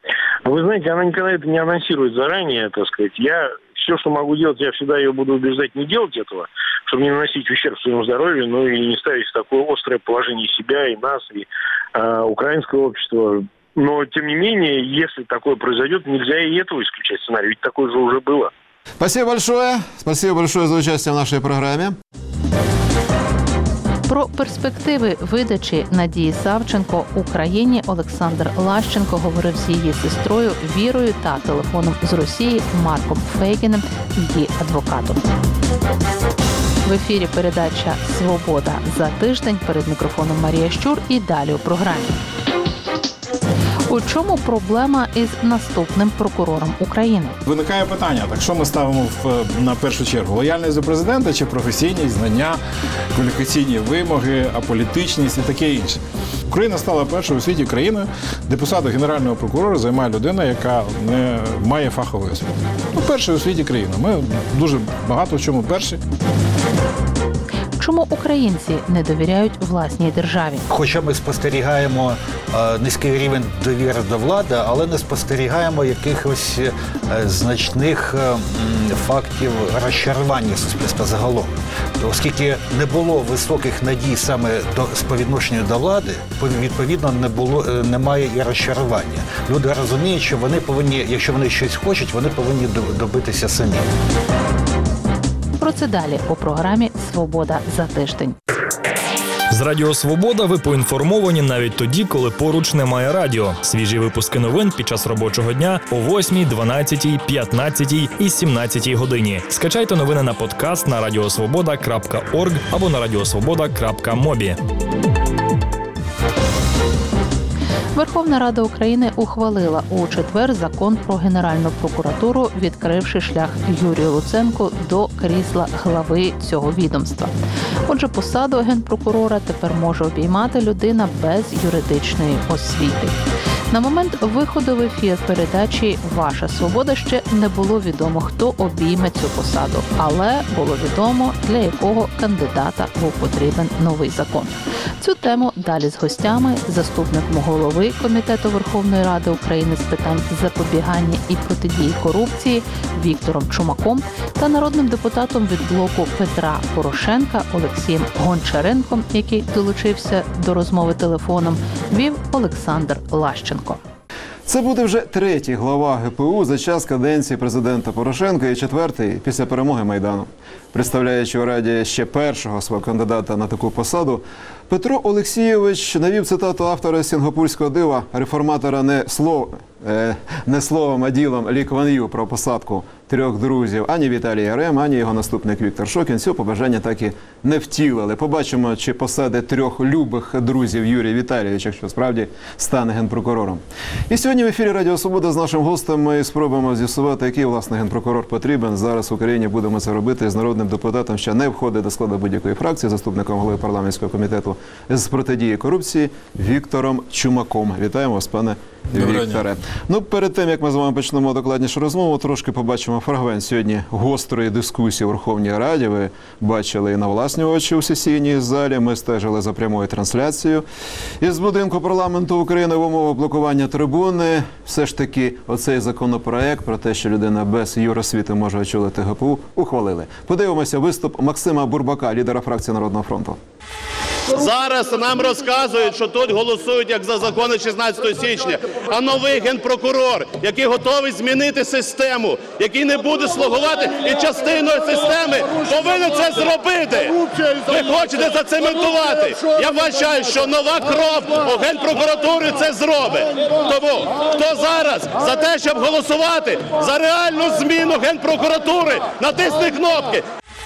D: Вы знаете, она никогда это не анонсирует заранее, так сказать. Я все, что могу делать, я всегда ее буду убеждать не делать этого, чтобы не наносить ущерб своему здоровью, но и не ставить в такое острое положение себя, и нас, и э, украинского общества. Но, тем не менее, если такое произойдет, нельзя и этого исключать сценарий, ведь такое же уже было.
F: Спасибо большое. Спасибо большое за участие в нашей программе.
A: Про перспективи видачі Надії Савченко Україні Олександр Лащенко говорив з її сестрою Вірою та телефоном з Росії Марком Фейгіним, її адвокатом. В ефірі передача «Свобода за тиждень». Перед мікрофоном Марія Щур і далі у програмі. У чому проблема із наступним прокурором України?
J: Виникає питання, так що ми ставимо в, на першу чергу? Лояльність до президента чи професійність, знання, кваліфікаційні вимоги, аполітичність і таке інше? Україна стала першою у світі країною, де посаду генерального прокурора займає людина, яка не має фахової освіти. Ну, першою у світі країна. Ми дуже багато в чому перші.
A: Чому українці не довіряють власній державі?
C: Хоча ми спостерігаємо е, низький рівень довіри до влади, але не спостерігаємо якихось е, значних е, м, фактів розчарування суспільства загалом. Оскільки не було високих надій саме до співвідношення до влади, відповідно не було, е, немає і розчарування. Люди розуміють, що вони повинні, якщо вони щось хочуть, вони повинні добитися самі.
A: Про це далі у програмі «Свобода за тиждень».
E: З Радіо Свобода ви поінформовані навіть тоді, коли поруч немає радіо. Свіжі випуски новин під час робочого дня о восьмій, дванадцятій, п'ятнадцятій і сімнадцятій годині. Скачайте новини на подкаст на радіосвобода крапка орг або на радіосвобода крапка мобі.
A: Верховна Рада України ухвалила у четвер закон про Генеральну прокуратуру, відкривши шлях Юрію Луценку до крісла глави цього відомства. Отже, посаду генпрокурора тепер може обіймати людина без юридичної освіти. На момент виходу в ефір передачі «Ваша свобода» ще не було відомо, хто обійме цю посаду, але було відомо, для якого кандидата був потрібен новий закон. Цю тему далі з гостями, заступником голови Комітету Верховної Ради України з питань запобігання і протидії корупції Віктором Чумаком та народним депутатом від блоку Петра Порошенка Олексієм Гончаренком, який долучився до розмови телефоном, вів Олександр Лащенко.
K: Це буде вже третій глава ге пе у за час каденції президента Порошенка і четвертий після перемоги Майдану. Представляючи у Раді ще першого свого кандидата на таку посаду, Петро Олексійович навів цитату автора сінгапурського дива, реформатора не, слов, е, не словом, а ділом Лі Кван Ю про посадку трьох друзів. Ані Віталій Ярем, ані його наступник Віктор Шокін цього побажання так і не втілили. Побачимо, чи посади трьох любих друзів Юрій Віталійович, якщо справді стане генпрокурором. І сьогодні в ефірі Радіо Свобода з нашим гостем ми спробуємо з'ясувати, який, власне, генпрокурор потрібен. Зараз в Україні будемо це робити з народним депутатом, що не входить до складу будь-якої фракції, заступником голови парламентського комітету з протидії корупції Віктором Чумаком. Вітаємо вас, пане Вікторе. Ну, перед тим, як ми з вами почнемо докладнішу розмову, трошки побачимо фрагмент сьогодні гострої дискусії у Верховній Раді. Ви бачили і на власні очі у сесійній залі. Ми стежили за прямою трансляцією. Із будинку парламенту України в умовах блокування трибуни все ж таки оцей законопроект про те, що людина без юросвіти може очолити ге пе у, ухвалили. Подивимося виступ Максима Бурбака, лідера фракції Народного фронту.
L: Зараз нам розказують, що тут голосують як за закони шістнадцятого січня, а новий генпрокурор, який готовий змінити систему, який не буде слугувати і частиною системи повинен це зробити. Ви хочете зацементувати. Я вважаю, що нова кров у генпрокуратурі це зробить. Тому хто зараз за те, щоб голосувати за реальну зміну генпрокуратури, натисни кнопки.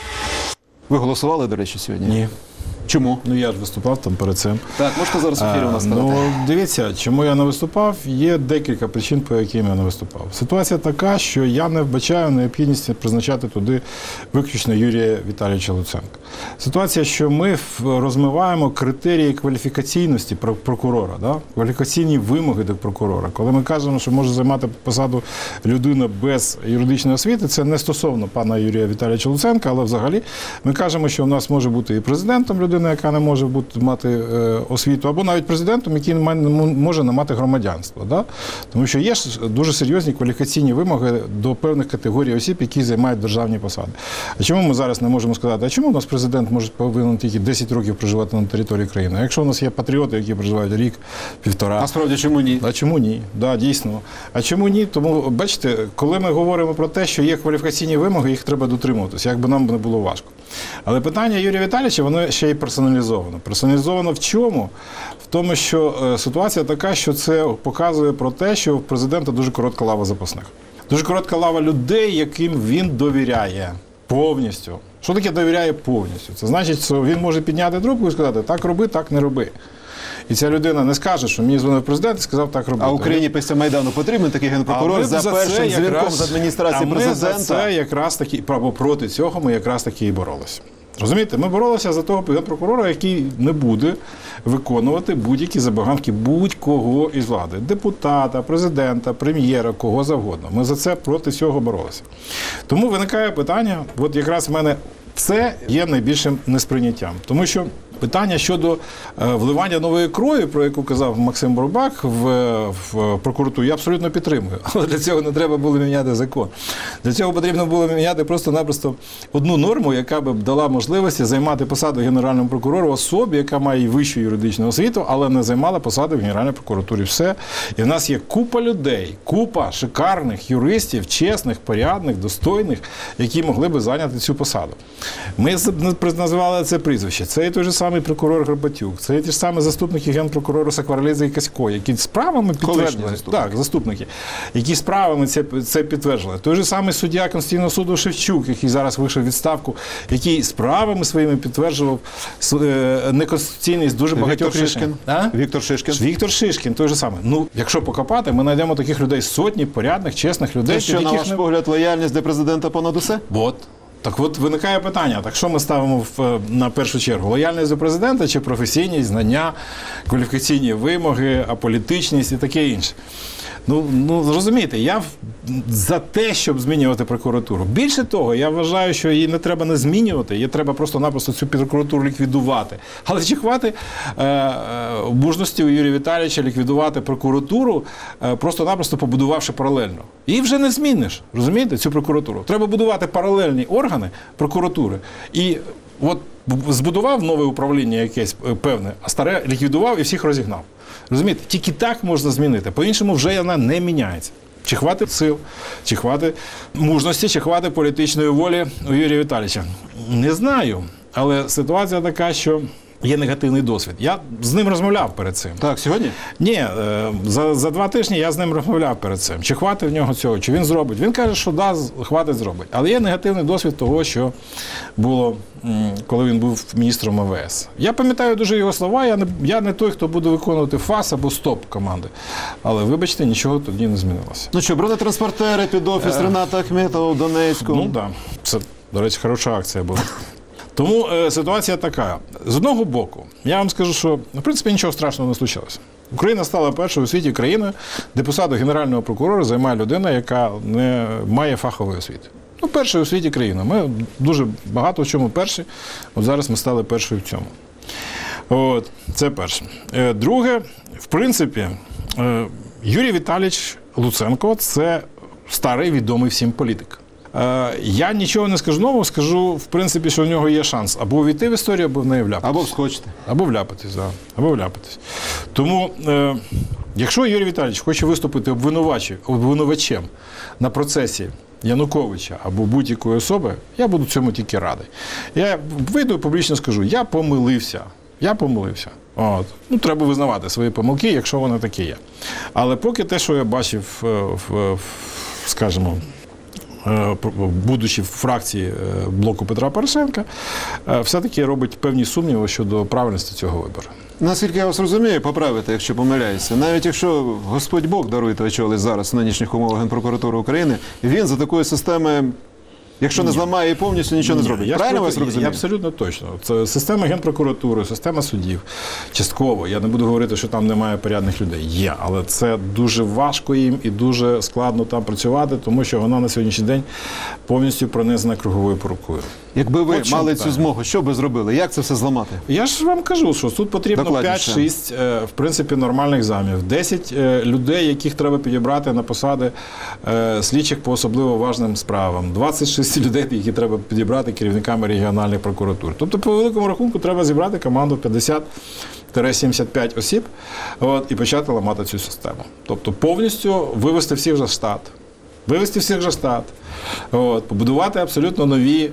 K: Ви голосували, до речі, сьогодні?
J: Ні.
K: Чому?
J: Ну, я ж виступав там перед цим.
K: Так, можете зараз в ефірі у нас сказати?
J: Ну, дивіться, чому я не виступав, є декілька причин, по яким я не виступав. Ситуація така, що я не вбачаю необхідності призначати туди виключно Юрія Віталійовича Луценка. Ситуація, що ми розмиваємо критерії кваліфікаційності прокурора, да? Кваліфікаційні вимоги до прокурора. Коли ми кажемо, що може займати посаду людина без юридичної освіти, це не стосовно пана Юрія Віталійовича Луценка, але взагалі ми кажемо, що у нас може бути і президентом людина, яка не може бути, мати е, освіту, або навіть президентом, який не може не мати громадянство. Да? Тому що є ж дуже серйозні кваліфікаційні вимоги до певних категорій осіб, які займають державні посади. А чому ми зараз не можемо сказати, а чому у нас президент може повинен тільки десять років проживати на території країни? А якщо у нас є патріоти, які проживають рік, півтора?
K: А справді, чому ні?
J: А чому ні? Да, дійсно. А чому ні? Тому, бачите, коли ми говоримо про те, що є кваліфікаційні вимоги, їх треба дотримуватися, як би нам не було важко. Але питання Юрія Віталійовича, воно ще й персоналізовано. Персоналізовано в чому? В тому, що е, ситуація така, що це показує про те, що в президента дуже коротка лава запасних. Дуже коротка лава людей, яким він довіряє повністю. Що таке довіряє повністю? Це значить, що він може підняти трубку і сказати, так роби, так не роби. І ця людина не скаже, що мені дзвонив президент і сказав так робити.
K: А Україні після Майдану потрібен такий генпрокурор за, за першим дзвінком з адміністрації
J: а
K: президента?
J: А ми за це якраз таки, або проти цього ми якраз таки і боролися. Розумієте, ми боролися за того генпрокурора, який не буде виконувати будь-які забаганки будь-кого із влади. Депутата, президента, прем'єра, кого завгодно. Ми за це проти цього боролися. Тому виникає питання, от якраз в мене це є найбільшим несприйняттям. Тому що питання щодо вливання нової крові, про яку казав Максим Бурбак в, в прокуратуру, я абсолютно підтримую. Але для цього не треба було міняти закон. Для цього потрібно було міняти просто-напросто одну норму, яка б дала можливості займати посаду Генерального прокурора особі, яка має вищу юридичну освіту, але не займала посаду в Генеральній прокуратурі. Все. І в нас є купа людей, купа шикарних юристів, чесних, порядних, достойних, які могли би зайняти цю посаду. Ми назвали це прізвище. Це і той же самий прокурор Горбатюк, це і ті ж самі заступники генпрокурора Сакварелідзе і Касько, які справами підтверджували, так, заступники, які справами це, це підтверджували. Той же самий суддя Конституційного суду Шевчук, який зараз вийшов у відставку, який справами своїми підтверджував неконституційність дуже багатьох рішень.
K: Віктор Шишкін.
J: Віктор Шишкін, той же самий. Ну, якщо покопати, ми знайдемо таких людей сотні, порядних, чесних людей.
K: Це що, на ваш не... погляд, лояльність для президента понад усе?
J: От. Так от виникає питання, так що ми ставимо в, на першу чергу? Лояльність до президента чи професійність, знання, кваліфікаційні вимоги, аполітичність і таке інше? Ну, ну розумієте, я за те, щоб змінювати прокуратуру. Більше того, я вважаю, що її не треба не змінювати, її треба просто-напросто цю прокуратуру ліквідувати. Але чи хватить е, е, мужності у Юрія Віталійовича ліквідувати прокуратуру, е, просто-напросто побудувавши паралельно? Її вже не зміниш, розумієте, цю прокуратуру. Треба будувати паралельні органи прокуратури. І от збудував нове управління якесь певне, а старе ліквідував і всіх розігнав. Розумієте? Тільки так можна змінити. По-іншому вже вона не міняється. Чи хватить сил, чи хватить мужності, чи хватить політичної волі у Юрія Віталійовича. Не знаю. Але ситуація така, що є негативний досвід. Я з ним розмовляв перед цим.
K: Так, сьогодні?
J: Ні, за, за два тижні я з ним розмовляв перед цим. Чи хватить в нього цього, чи він зробить. Він каже, що да, хватить, зробить. Але є негативний досвід того, що було, коли він був міністром ем ве ес. Я пам'ятаю дуже його слова, я не, я не той, хто буде виконувати ФАС або СТОП команди. Але, вибачте, нічого тоді не змінилося.
K: Ну що, бронетранспортери під офіс е... Рената Ахметова в Донецьку?
J: Ну так. Да. Це, до речі, хороша акція була. Тому е, ситуація така. З одного боку, я вам скажу, що, в принципі, нічого страшного не случилося. Україна стала першою у світі країною, де посаду генерального прокурора займає людина, яка не має фахової освіти. Ну, першою у світі країна. Ми дуже багато в чому перші. От зараз ми стали першою в цьому. От, це перше. Е, друге, в принципі, е, Юрій Віталійович Луценко – це старий відомий всім політик. Я нічого не скажу нового, скажу, в принципі, що в нього є шанс або увійти в історію, або в неї вляпатись.
K: Або вскочити.
J: Або вляпатись, да. Або вляпатись. Тому, е, якщо Юрій Віталійович хоче виступити обвинувачем на процесі Януковича або будь-якої особи, я буду цьому тільки радий. Я вийду і публічно скажу, я помилився. Я помилився. От. Ну, треба визнавати свої помилки, якщо вони такі є. Але поки те, що я бачив, в, в, скажімо, будучи в фракції блоку Петра Порошенка, все-таки робить певні сумніви щодо правильності цього вибору.
K: Наскільки я вас розумію, поправити, якщо помиляюся, навіть якщо Господь Бог, даруйте, очолить зараз в нинішніх умовах Генпрокуратури України, він за такої системи, якщо не зламає її повністю, нічого не зробить.
J: Я
K: Правильно вас розумію?
J: Я абсолютно точно. Це система Генпрокуратури, система судів. Частково. Я не буду говорити, що там немає порядних людей. Є, але це дуже важко їм і дуже складно там працювати, тому що вона на сьогоднішній день повністю пронизана круговою порукою.
K: Якби ви От мали цю змогу, що би зробили? Як це все зламати?
J: Я ж вам кажу, що тут потрібно п'ять-шість, в принципі, нормальних замів. десять людей, яких треба підібрати на посади слідчих по особливо важним справам. двадцять шість людей, які треба підібрати керівниками регіональних прокуратур. Тобто, по великому рахунку, треба зібрати команду п'ятдесят-сімдесят п'ять осіб от, і почати ламати цю систему. Тобто, повністю вивести всіх за штат. Вивести всіх за штат. От, побудувати абсолютно нові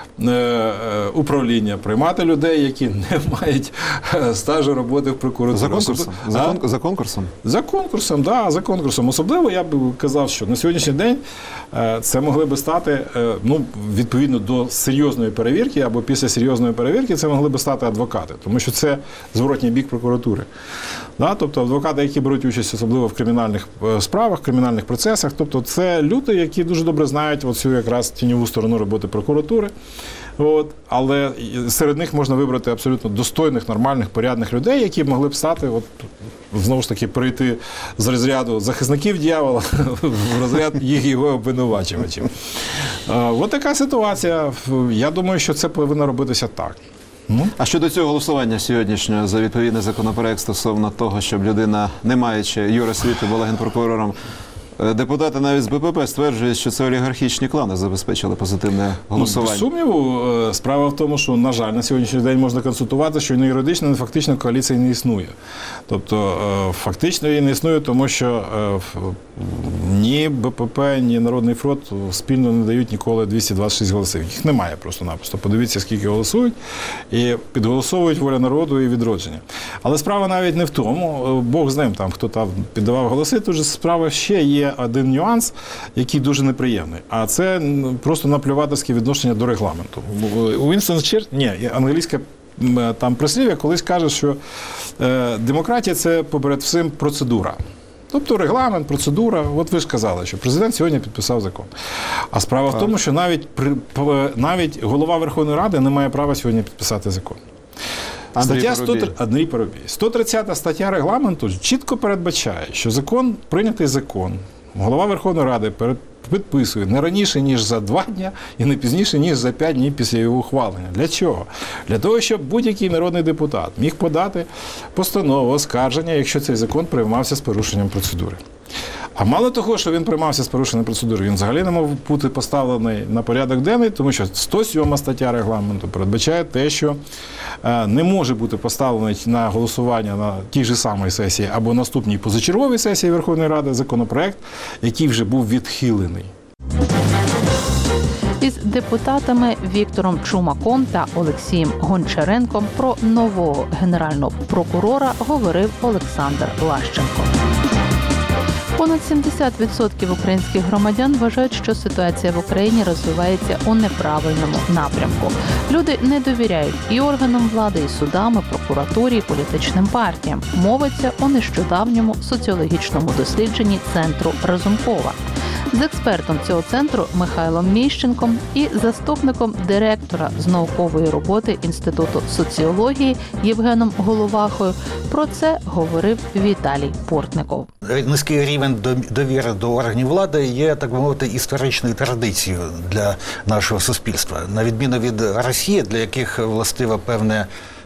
J: управління, приймати людей, які не мають стажу роботи в прокуратурі.
K: За конкурсом? За, кон... за конкурсом?
J: За конкурсом, так, да, за конкурсом. Особливо я б казав, що на сьогоднішній день це могли би стати, ну, відповідно до серйозної перевірки, або після серйозної перевірки це могли би стати адвокати, тому що це зворотній бік прокуратури. Да? Тобто адвокати, які беруть участь особливо в кримінальних справах, кримінальних процесах, тобто це люди, які дуже добре знають оцю якраз тіньову сторону роботи прокуратури. От, але серед них можна вибрати абсолютно достойних, нормальних, порядних людей, які могли б стати, от, знову ж таки, перейти з розряду захисників дьявола в розряд їх його обвинувачувачів. Ось така ситуація. Я думаю, що це повинно робитися так. Ну?
K: А щодо цього голосування сьогоднішнього за відповідний законопроект стосовно того, щоб людина, не маючи юросвіти, була генпрокурором, депутати навіть з БПП стверджують, що це олігархічні клани забезпечили позитивне голосування.
J: Без сумніву, справа в тому, що, на жаль, на сьогоднішній день можна констатувати, що ні юридично, ні фактично коаліції не існує. Тобто, фактично її не існує, тому що ні БПП, ні Народний фронт спільно не дають ніколи двісті двадцять шість голосів. Їх немає просто-напросто. Подивіться, скільки голосують, і підголосовують «Воля народу» і «Відродження». Але справа навіть не в тому. Бог з ним, там, хто там піддавав голоси, тут же справа ще є один нюанс, який дуже неприємний. А це просто наплювательське відношення до регламенту. Уінстон Черчилль, ні, англійське там прислів'я колись каже, що е, демократія – це, поперед всім, процедура. Тобто регламент, процедура. От ви ж казали, що президент сьогодні підписав закон. А справа в тому, що навіть, навіть голова Верховної Ради не має права сьогодні підписати закон. Стаття Андрій Парубій. сто тридцята стаття регламенту чітко передбачає, що закон, прийнятий закон, голова Верховної Ради підписує не раніше, ніж за два дні і не пізніше, ніж за п'ять днів після його ухвалення. Для чого? Для того, щоб будь-який народний депутат міг подати постанову, оскарження, якщо цей закон приймався з порушенням процедури. А мало того, що він приймався з порушенням процедури, він взагалі не мав бути поставлений на порядок денний, тому що сто сьома стаття регламенту передбачає те, що не може бути поставлений на голосування на тій же самій сесії або наступній позачерговій сесії Верховної Ради законопроект, який вже був відхилений.
A: Із депутатами Віктором Чумаком та Олексієм Гончаренком про нового генерального прокурора говорив Олександр Лащенко. Понад сімдесят відсотків українських громадян вважають, що ситуація в Україні розвивається у неправильному напрямку. Люди не довіряють і органам влади, і судам, і прокуратурі, і політичним партіям. Мовиться у нещодавньому соціологічному дослідженні Центру Разумкова. З експертом цього центру Михайлом Міщенком і заступником директора з наукової роботи Інституту соціології Євгеном Головахою про це говорив Віталій Портников.
M: Низький рівень довіри до органів влади є, так би мовити, історичною традицією для нашого суспільства. На відміну від Росії, для яких властива певне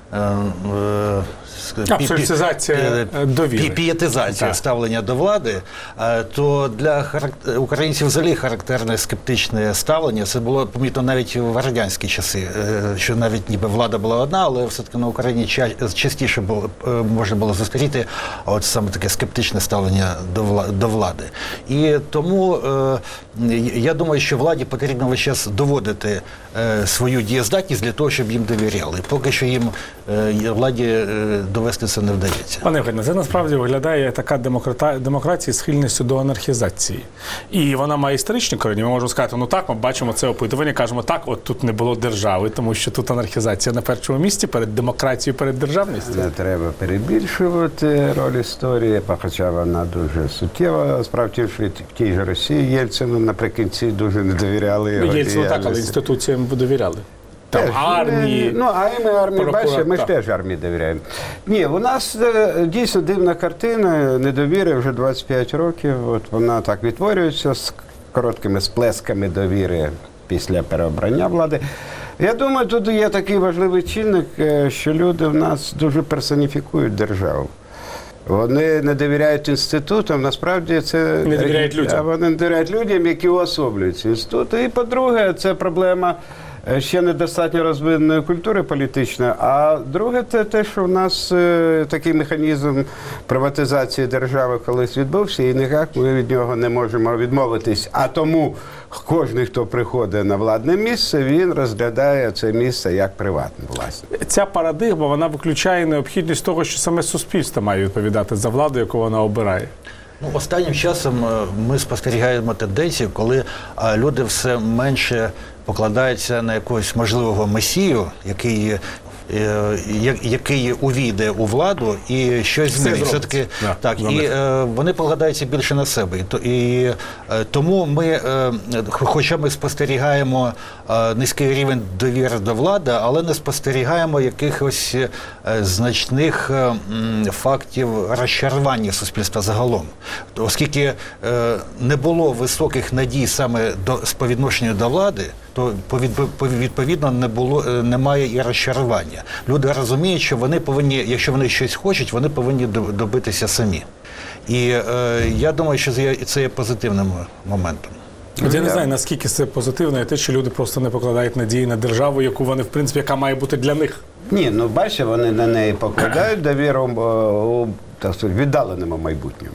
N: абсолютизація довіри,
M: пієтизація ставлення до влади, то для українців взагалі характерне скептичне ставлення. Це було помітно навіть в радянські часи, що навіть ніби влада була одна, але все-таки на Україні частіше було, можна було зустріти от саме таке скептичне ставлення до влади. І тому я думаю, що владі потрібно весь час доводити свою дієздатність для того, щоб їм довіряли. Поки що їм владі довести це не вдається.
N: Пане Євгене, це насправді виглядає така демократія з схильністю до анархізації. І вона має історичні корені. Ми можемо сказати, ну так, ми бачимо це опитування, кажемо, так, от тут не було держави, тому що тут анархізація на першому місці перед демократією, перед державністю.
O: Не треба перебільшувати роль історії, хоча вона дуже суттєва. Справді, що в тій же Росії Єльцину наприкінці дуже не довіряли його діяльності.
N: Єльцину так, але інституціям довіряли. Там
O: теж,
N: армії,
O: ну, а ми армії, бачите, ми ж теж армії довіряємо. Ні, у нас дійсно дивна картина, недовіри вже двадцять п'ять років, от вона так відтворюється з короткими сплесками довіри після переобрання влади. Я думаю, тут є такий важливий чинник, що люди в нас дуже персоніфікують державу. Вони не довіряють інститутам, насправді це...
N: Не довіряють людям.
O: Вони не довіряють людям, які уособлюють ці інститути. І, по-друге, це проблема ще недостатньо розвиненої культури політичної, а друге – це те, що в нас е, такий механізм приватизації держави колись відбувся, і ніяк ми від нього не можемо відмовитись. А тому кожен, хто приходить на владне місце, він розглядає це місце як приватне власне.
N: Ця парадигма, вона виключає необхідність того, що саме суспільство має відповідати за владу, яку вона обирає.
M: Ну, останнім часом ми спостерігаємо тенденцію, коли люди все менше покладаються на якогось можливого месію, який який увійде у владу і щось змінить. Все-таки,
N: да,
M: так, і е, вони покладаються більше на себе. І, і е, тому ми, е, хоча ми спостерігаємо е, низький рівень довіри до влади, але не спостерігаємо якихось е, значних е, фактів розчарування суспільства загалом. Оскільки е, не було високих надій саме до, по відношенню до влади, то відповідно не було, немає і розчарування. Люди розуміють, що вони повинні, якщо вони щось хочуть, вони повинні добитися самі. І е, я думаю, що це є позитивним моментом.
N: От я не знаю, наскільки це позитивно, і те, що люди просто не покладають надії на державу, яку вони, в принципі, яка має бути для них.
O: Ні, ну бачите, вони на неї покладають довіру у, так сказати, віддаленому майбутньому.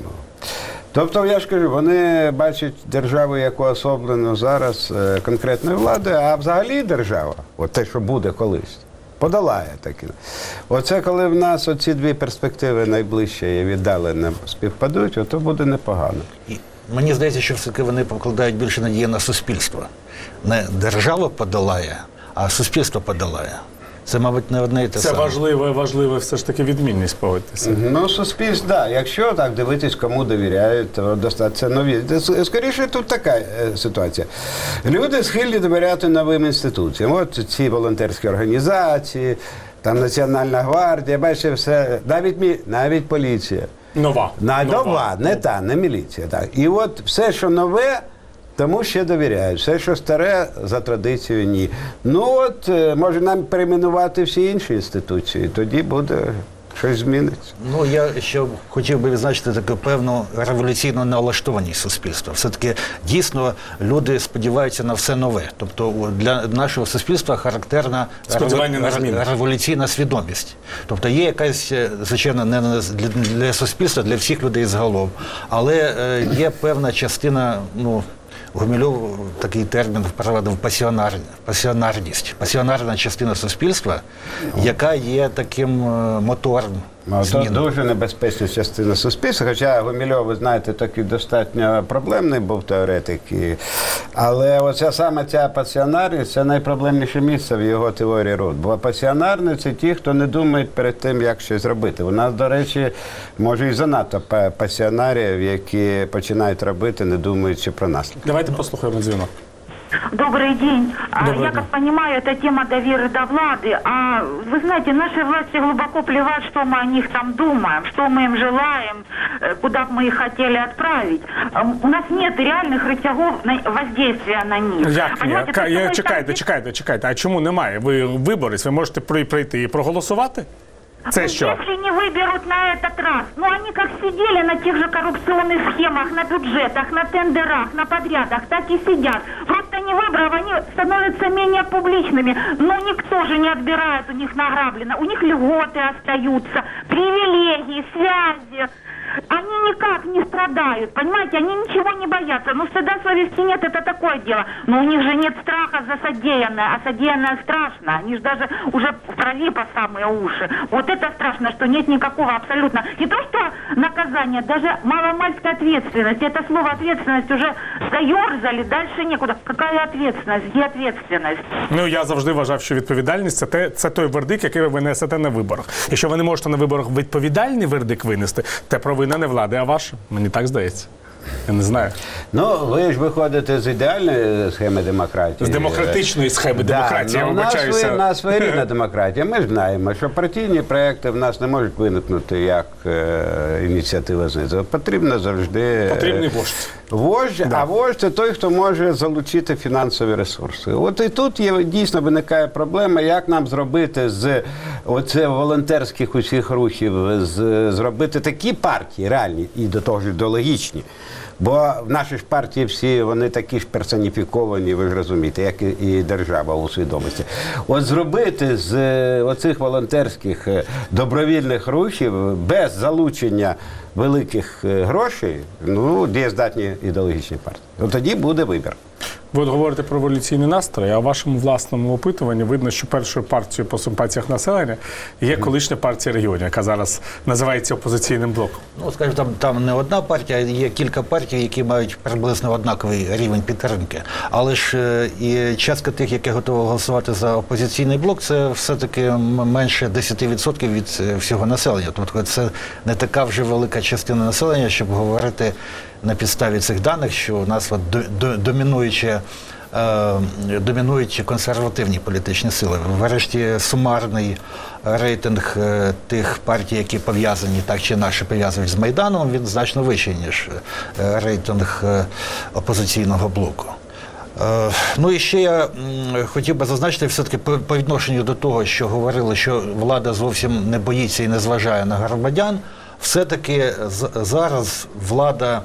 O: Тобто, я ж кажу, вони бачать державу як уособлену зараз конкретної влади, а взагалі держава, от те, що буде колись, подолає таки. Оце коли в нас оці дві перспективи найближче і віддалені співпадуть, то буде непогано.
M: І мені здається, що все-таки вони покладають більше надії на суспільство. Не держава подолає, а суспільство подолає. Це, мабуть, не одне і те
N: Це
M: саме.
N: Це важливо, важливо все ж таки відмінність, погодьтеся.
O: Ну, суспільство, так. Да. Якщо так дивитись, кому довіряють, то достатньо нові. Скоріше, тут така ситуація. Люди схильні довіряти новим інституціям. От ці волонтерські організації, там Національна гвардія, бачите, все, навіть, навіть поліція.
N: Нова.
O: На, нова. Нова, не та, не міліція. Так. І от все, що нове, тому ще довіряють. Все, що старе, за традицією, ні. Ну от, може нам перейменувати всі інші інституції, тоді буде щось зміниться.
M: Ну, я ще хотів би відзначити таку певну революційну налаштованість суспільства. Все-таки, дійсно, люди сподіваються на все нове. Тобто, для нашого суспільства характерна рев... революційна свідомість. Тобто, є якась, звичайно, не для, для суспільства, для всіх людей зголов, але є певна частина, ну, Гумільов такий термін впровадив пасіонар... пасіонарність, пасіонарна частина суспільства, яка є таким мотором зміни.
O: Це дуже небезпечна частина суспільства, хоча Гумільов, ви знаєте, такий достатньо проблемний був теоретик, і... але оця саме ця пасіонарність – це найпроблемніше місце в його теорії роду. Бо пасіонарні – це ті, хто не думають перед тим, як щось робити. У нас, до речі, може і занадто пасіонарів, які починають робити, не думаючи про наслідки.
N: Давайте послухаємо дзвінок.
P: Добрый день.
N: Добрый
P: Я
N: день.
P: как понимаю, это тема доверия до влады. А вы знаете, нашей власти глубоко плевать, что мы о них там думаем, что мы им желаем, э, куда бы мы их хотели отправить. А У нас нет реальных рычагов на- воздействия на них.
N: Як ні?
P: Понимаете,
N: Ка-
P: то,
N: я-
P: что мы
N: Чекайте,
P: там-
N: чекайте, чекайте. А чому немає? Ви виборець, ви можете при- прийти і проголосувати? Це
P: Ну,
N: що?
P: Если не выберут на этот раз, ну они как сидели на тех же коррупционных схемах, на бюджетах, на тендерах, на подрядах, так и сидят. Просто не выбрав, они становятся менее публичными, но никто же не отбирает у них награблено, у них льготы остаются, привилегии, связи. Они никак не страдают, понимаете, они ничего не боятся. Ну, стыда совести нет, это такое дело. Но у них же нет страха за содеянное, а содеянное страшно. Они же даже уже в крови по самые уши. Вот это страшно, что нет никакого абсолютно. Не то, что наказание, даже маломальская ответственность. Это слово ответственность уже заерзали, дальше некуда. Какая ответственность? Где ответственность?
N: Ну, я завжди вважав, що відповідальність це, те, це той вердикт, який ви несете на виборах. Якщо ви не можете на виборах відповідальний вердикт винести, те провина не влади, а ваша. Мені так здається. Я не знаю.
O: Ну, ви ж виходите з ідеальної схеми демократії.
N: З демократичної схеми
O: Да,
N: демократії, я
O: ну, у нас
N: вибачаюся.
O: своє- У нас своєрідна демократія. Ми ж знаємо, що партійні проекти в нас не можуть виникнути як е, ініціатива знизу. Потрібно завжди... е,
N: Потрібний вождь.
O: Вождь,
N: Да.
O: а вождь – це той, хто може залучити фінансові ресурси. От і тут є, дійсно виникає проблема, як нам зробити з оце волонтерських усіх рухів, з, зробити такі партії реальні і до того ж ідеологічні. Бо в наші ж партії всі, вони такі ж персоніфіковані, ви ж розумієте, як і, і держава у свідомості. От зробити з е, оцих волонтерських е, добровільних рухів без залучення великих е, грошей, ну, дієздатні ідеологічні партії. От тоді буде вибір.
N: Ви от говорите про революційні настрої, а в вашому власному опитуванні видно, що першою партією по симпатіях населення є колишня партія регіонів, яка зараз називається опозиційним блоком.
M: Ну, скажімо, там, там не одна партія, є кілька партій, які мають приблизно однаковий рівень підтримки. Але ж і частка тих, які готові голосувати за опозиційний блок, це все-таки менше десять відсотків від всього населення. Тобто це не така вже велика частина населення, щоб говорити на підставі цих даних, що у нас от домінуючі, е, домінуючі консервативні політичні сили. Врешті сумарний рейтинг е, тих партій, які пов'язані так чи інакше пов'язані з Майданом, він значно вищий, ніж е, рейтинг е, опозиційного блоку. Е, ну і ще я м, хотів би зазначити все-таки по, по відношенню до того, що говорили, що влада зовсім не боїться і не зважає на громадян, все-таки з, зараз влада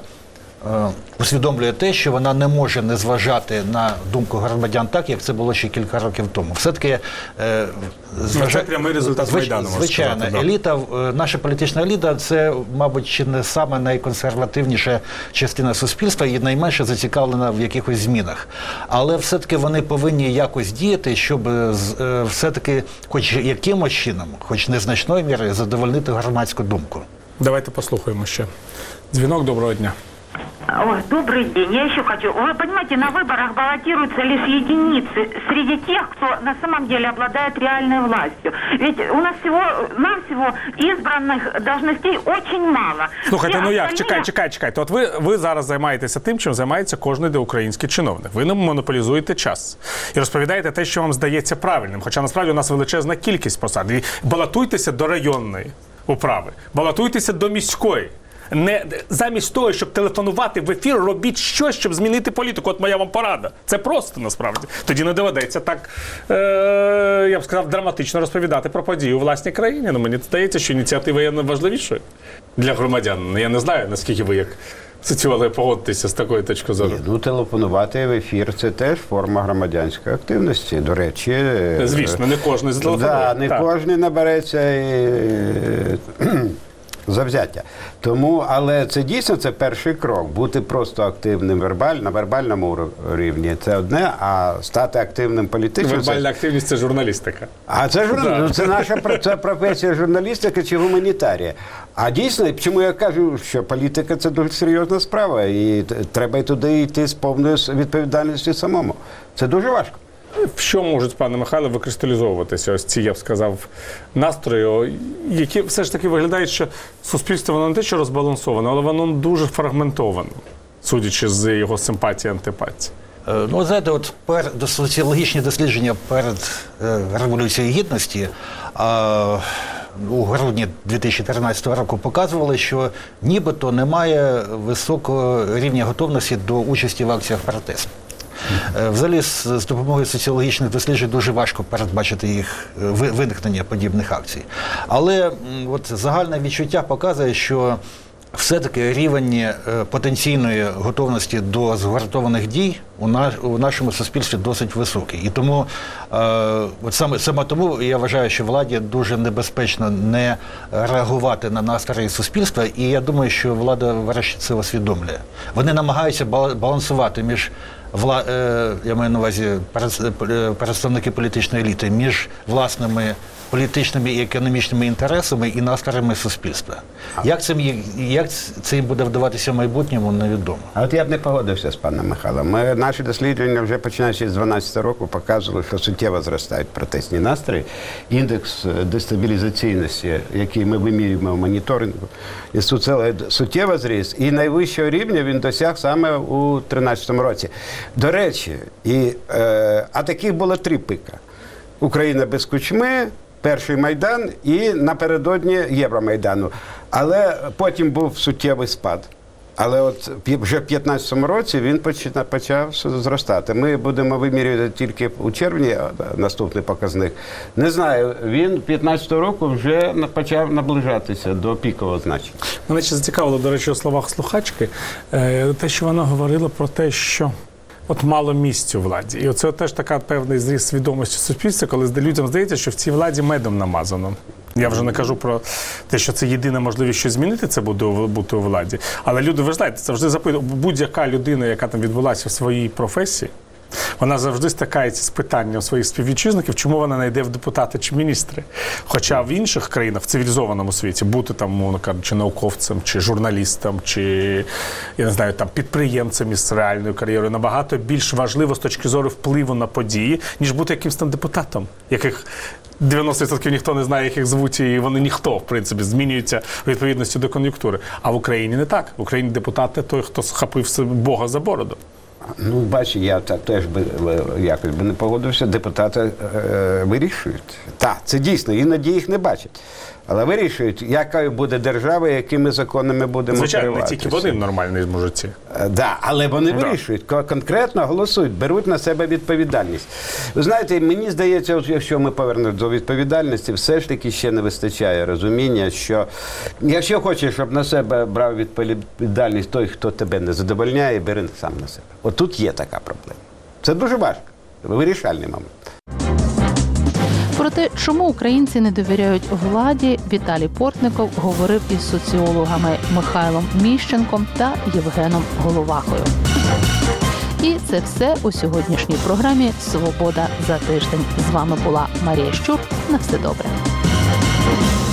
M: усвідомлює те, що вона не може не зважати на думку громадян так, як це було ще кілька років тому. Все-таки е,
N: зважа... це прямий результат
M: звич...
N: Майдану.
M: Звичайно,
N: сказати,
M: еліта, наша політична еліта – це, мабуть, чи не саме найконсервативніша частина суспільства і найменше зацікавлена в якихось змінах. Але все-таки вони повинні якось діяти, щоб е, все-таки хоч якимось чином, хоч незначною мірою, задовольнити громадську думку.
N: Давайте послухаємо ще. Дзвінок, доброго дня.
P: Ой, добрый день. Я еще хочу. Вы понимаете, на выборах баллотируются лишь единицы среди тех, кто на самом деле обладает реальной властью. Ведь у нас всего, нам всего избранных должностей очень мало.
N: Слухайте,
P: Все
N: ну як,
P: остальные...
N: чекай, чекай, чекайте. От ви, ви зараз займаєтеся тим, чим займається кожний український чиновник. Ви не монополізуєте час. І розповідаєте те, що вам здається правильним. Хоча насправді у нас величезна кількість посад. І балотуйтеся до районної управи, балотуйтеся до міської. Не, замість того, щоб телефонувати в ефір, робіть щось, щоб змінити політику. От моя вам порада. Це просто, насправді. Тоді не доведеться так, е, я б сказав, драматично розповідати про події у власній країні. Ну, мені здається, що ініціатива є найважливішою для громадян. Я не знаю, наскільки ви як соціологи погодитеся з такої точки зору.
O: Ні, ну, телефонувати в ефір – це теж форма громадянської активності. До речі...
N: Звісно, не кожен зателефонує.
O: Да, не так. Кожен набереться і... завзяття. Тому, але це дійсно це перший крок. Бути просто активним вербаль, на вербальному рівні – це одне, а стати активним політичним…
N: Вербальна
O: це...
N: активність – це журналістика.
O: А це, журнал...
N: Да.
O: ну, це наша це професія журналістика чи гуманітарія. А дійсно, чому я кажу, що політика – це дуже серйозна справа, і треба й туди йти з повною відповідальністю самому. Це дуже важко.
N: В що можуть, пане Михайло, викристалізовуватися ось ці, я б сказав, настрої, які все ж таки виглядають, що суспільство воно не те, що розбалансоване, але воно дуже фрагментоване, судячи з його симпатії, антипатії.
M: Ну, знаєте, от пер, соціологічні дослідження перед е, Революцією Гідності е, у грудні дві тисячі тринадцятого року показували, що нібито немає високого рівня готовності до участі в акціях протесту. Взагалі, з допомогою соціологічних досліджень дуже важко передбачити їх виникнення подібних акцій. Але от загальне відчуття показує, що все-таки рівень потенційної готовності до згуртованих дій у, наш, у нашому суспільстві досить високий. І тому, е, от саме, саме тому я вважаю, що владі дуже небезпечно не реагувати на настрої суспільства, і я думаю, що влада врешті це усвідомлює. Вони намагаються балансувати між Вла... я маю на увазі представники політичної еліти між власними політичними і економічними інтересами і настроями суспільства. Як це, як це їм буде вдаватися в майбутньому, невідомо.
O: А от я б не погодився з паном Михайлом. Ми, наші дослідження вже починаючи з дванадцятого року показували, що суттєво зростають протестні настрої. Індекс дестабілізаційності, який ми вимірюємо в моніторингу, суттєво зріс. І найвищого рівня він досяг саме у тринадцятому році. До речі, і, е, а таких було три пика. Україна без Кучми, перший Майдан і напередодні Євромайдану. Але потім був суттєвий спад. Але от вже в п'ятнадцятому році він почав зростати. Ми будемо вимірювати тільки у червні наступний показник. Не знаю, він п'ятнадцятого року вже почав наближатися до пікового значення.
N: Мене ще зацікавило, до речі, у словах слухачки, те, що вона говорила про те, що от мало місць у владі. І оце теж така певний зріст свідомості суспільства, коли людям здається, що в цій владі медом намазано. Я вже не кажу про те, що це єдина можливість щось змінити, це буде бути у владі. Але люди, ви знаєте, це завжди запитують, будь-яка людина, яка там відбулася в своїй професії, вона завжди стикається з питанням своїх співвітчизників, чому вона не йде в депутати чи міністри. Хоча в інших країнах, в цивілізованому світі, бути там, мовно кажучи, науковцем, чи журналістом, чи, я не знаю, там, підприємцем із реальною кар'єрою набагато більш важливо з точки зору впливу на події, ніж бути якимось там депутатом, яких дев'яносто відсотків ніхто не знає, як їх звуть, і вони ніхто, в принципі, змінюються у відповідності до кон'юнктури. А в Україні не так. В Україні депутати той, хто схопив Бога за бороду.
O: Ну, бач, я та, теж би якось би не погодився, депутати е, вирішують. Так, це дійсно, іноді їх не бачать. Але вирішують, яка буде держава, якими законами будемо
N: Звичайно,
O: керуватися.
N: не тільки вони нормальні зможуть ці.
O: Так, да, але вони
N: да.
O: вирішують, конкретно голосують, беруть на себе відповідальність. Ви знаєте, мені здається, от якщо ми повернемося до відповідальності, все ж таки ще не вистачає розуміння, що якщо хочеш, щоб на себе брав відповідальність той, хто тебе не задовольняє, бери сам на себе. От тут є така проблема. Це дуже важко, вирішальний момент.
A: Про те, чому українці не довіряють владі, Віталій Портников говорив із соціологами Михайлом Міщенком та Євгеном Головахою. І це все у сьогоднішній програмі «Свобода за тиждень». З вами була Марія Щур. На все добре.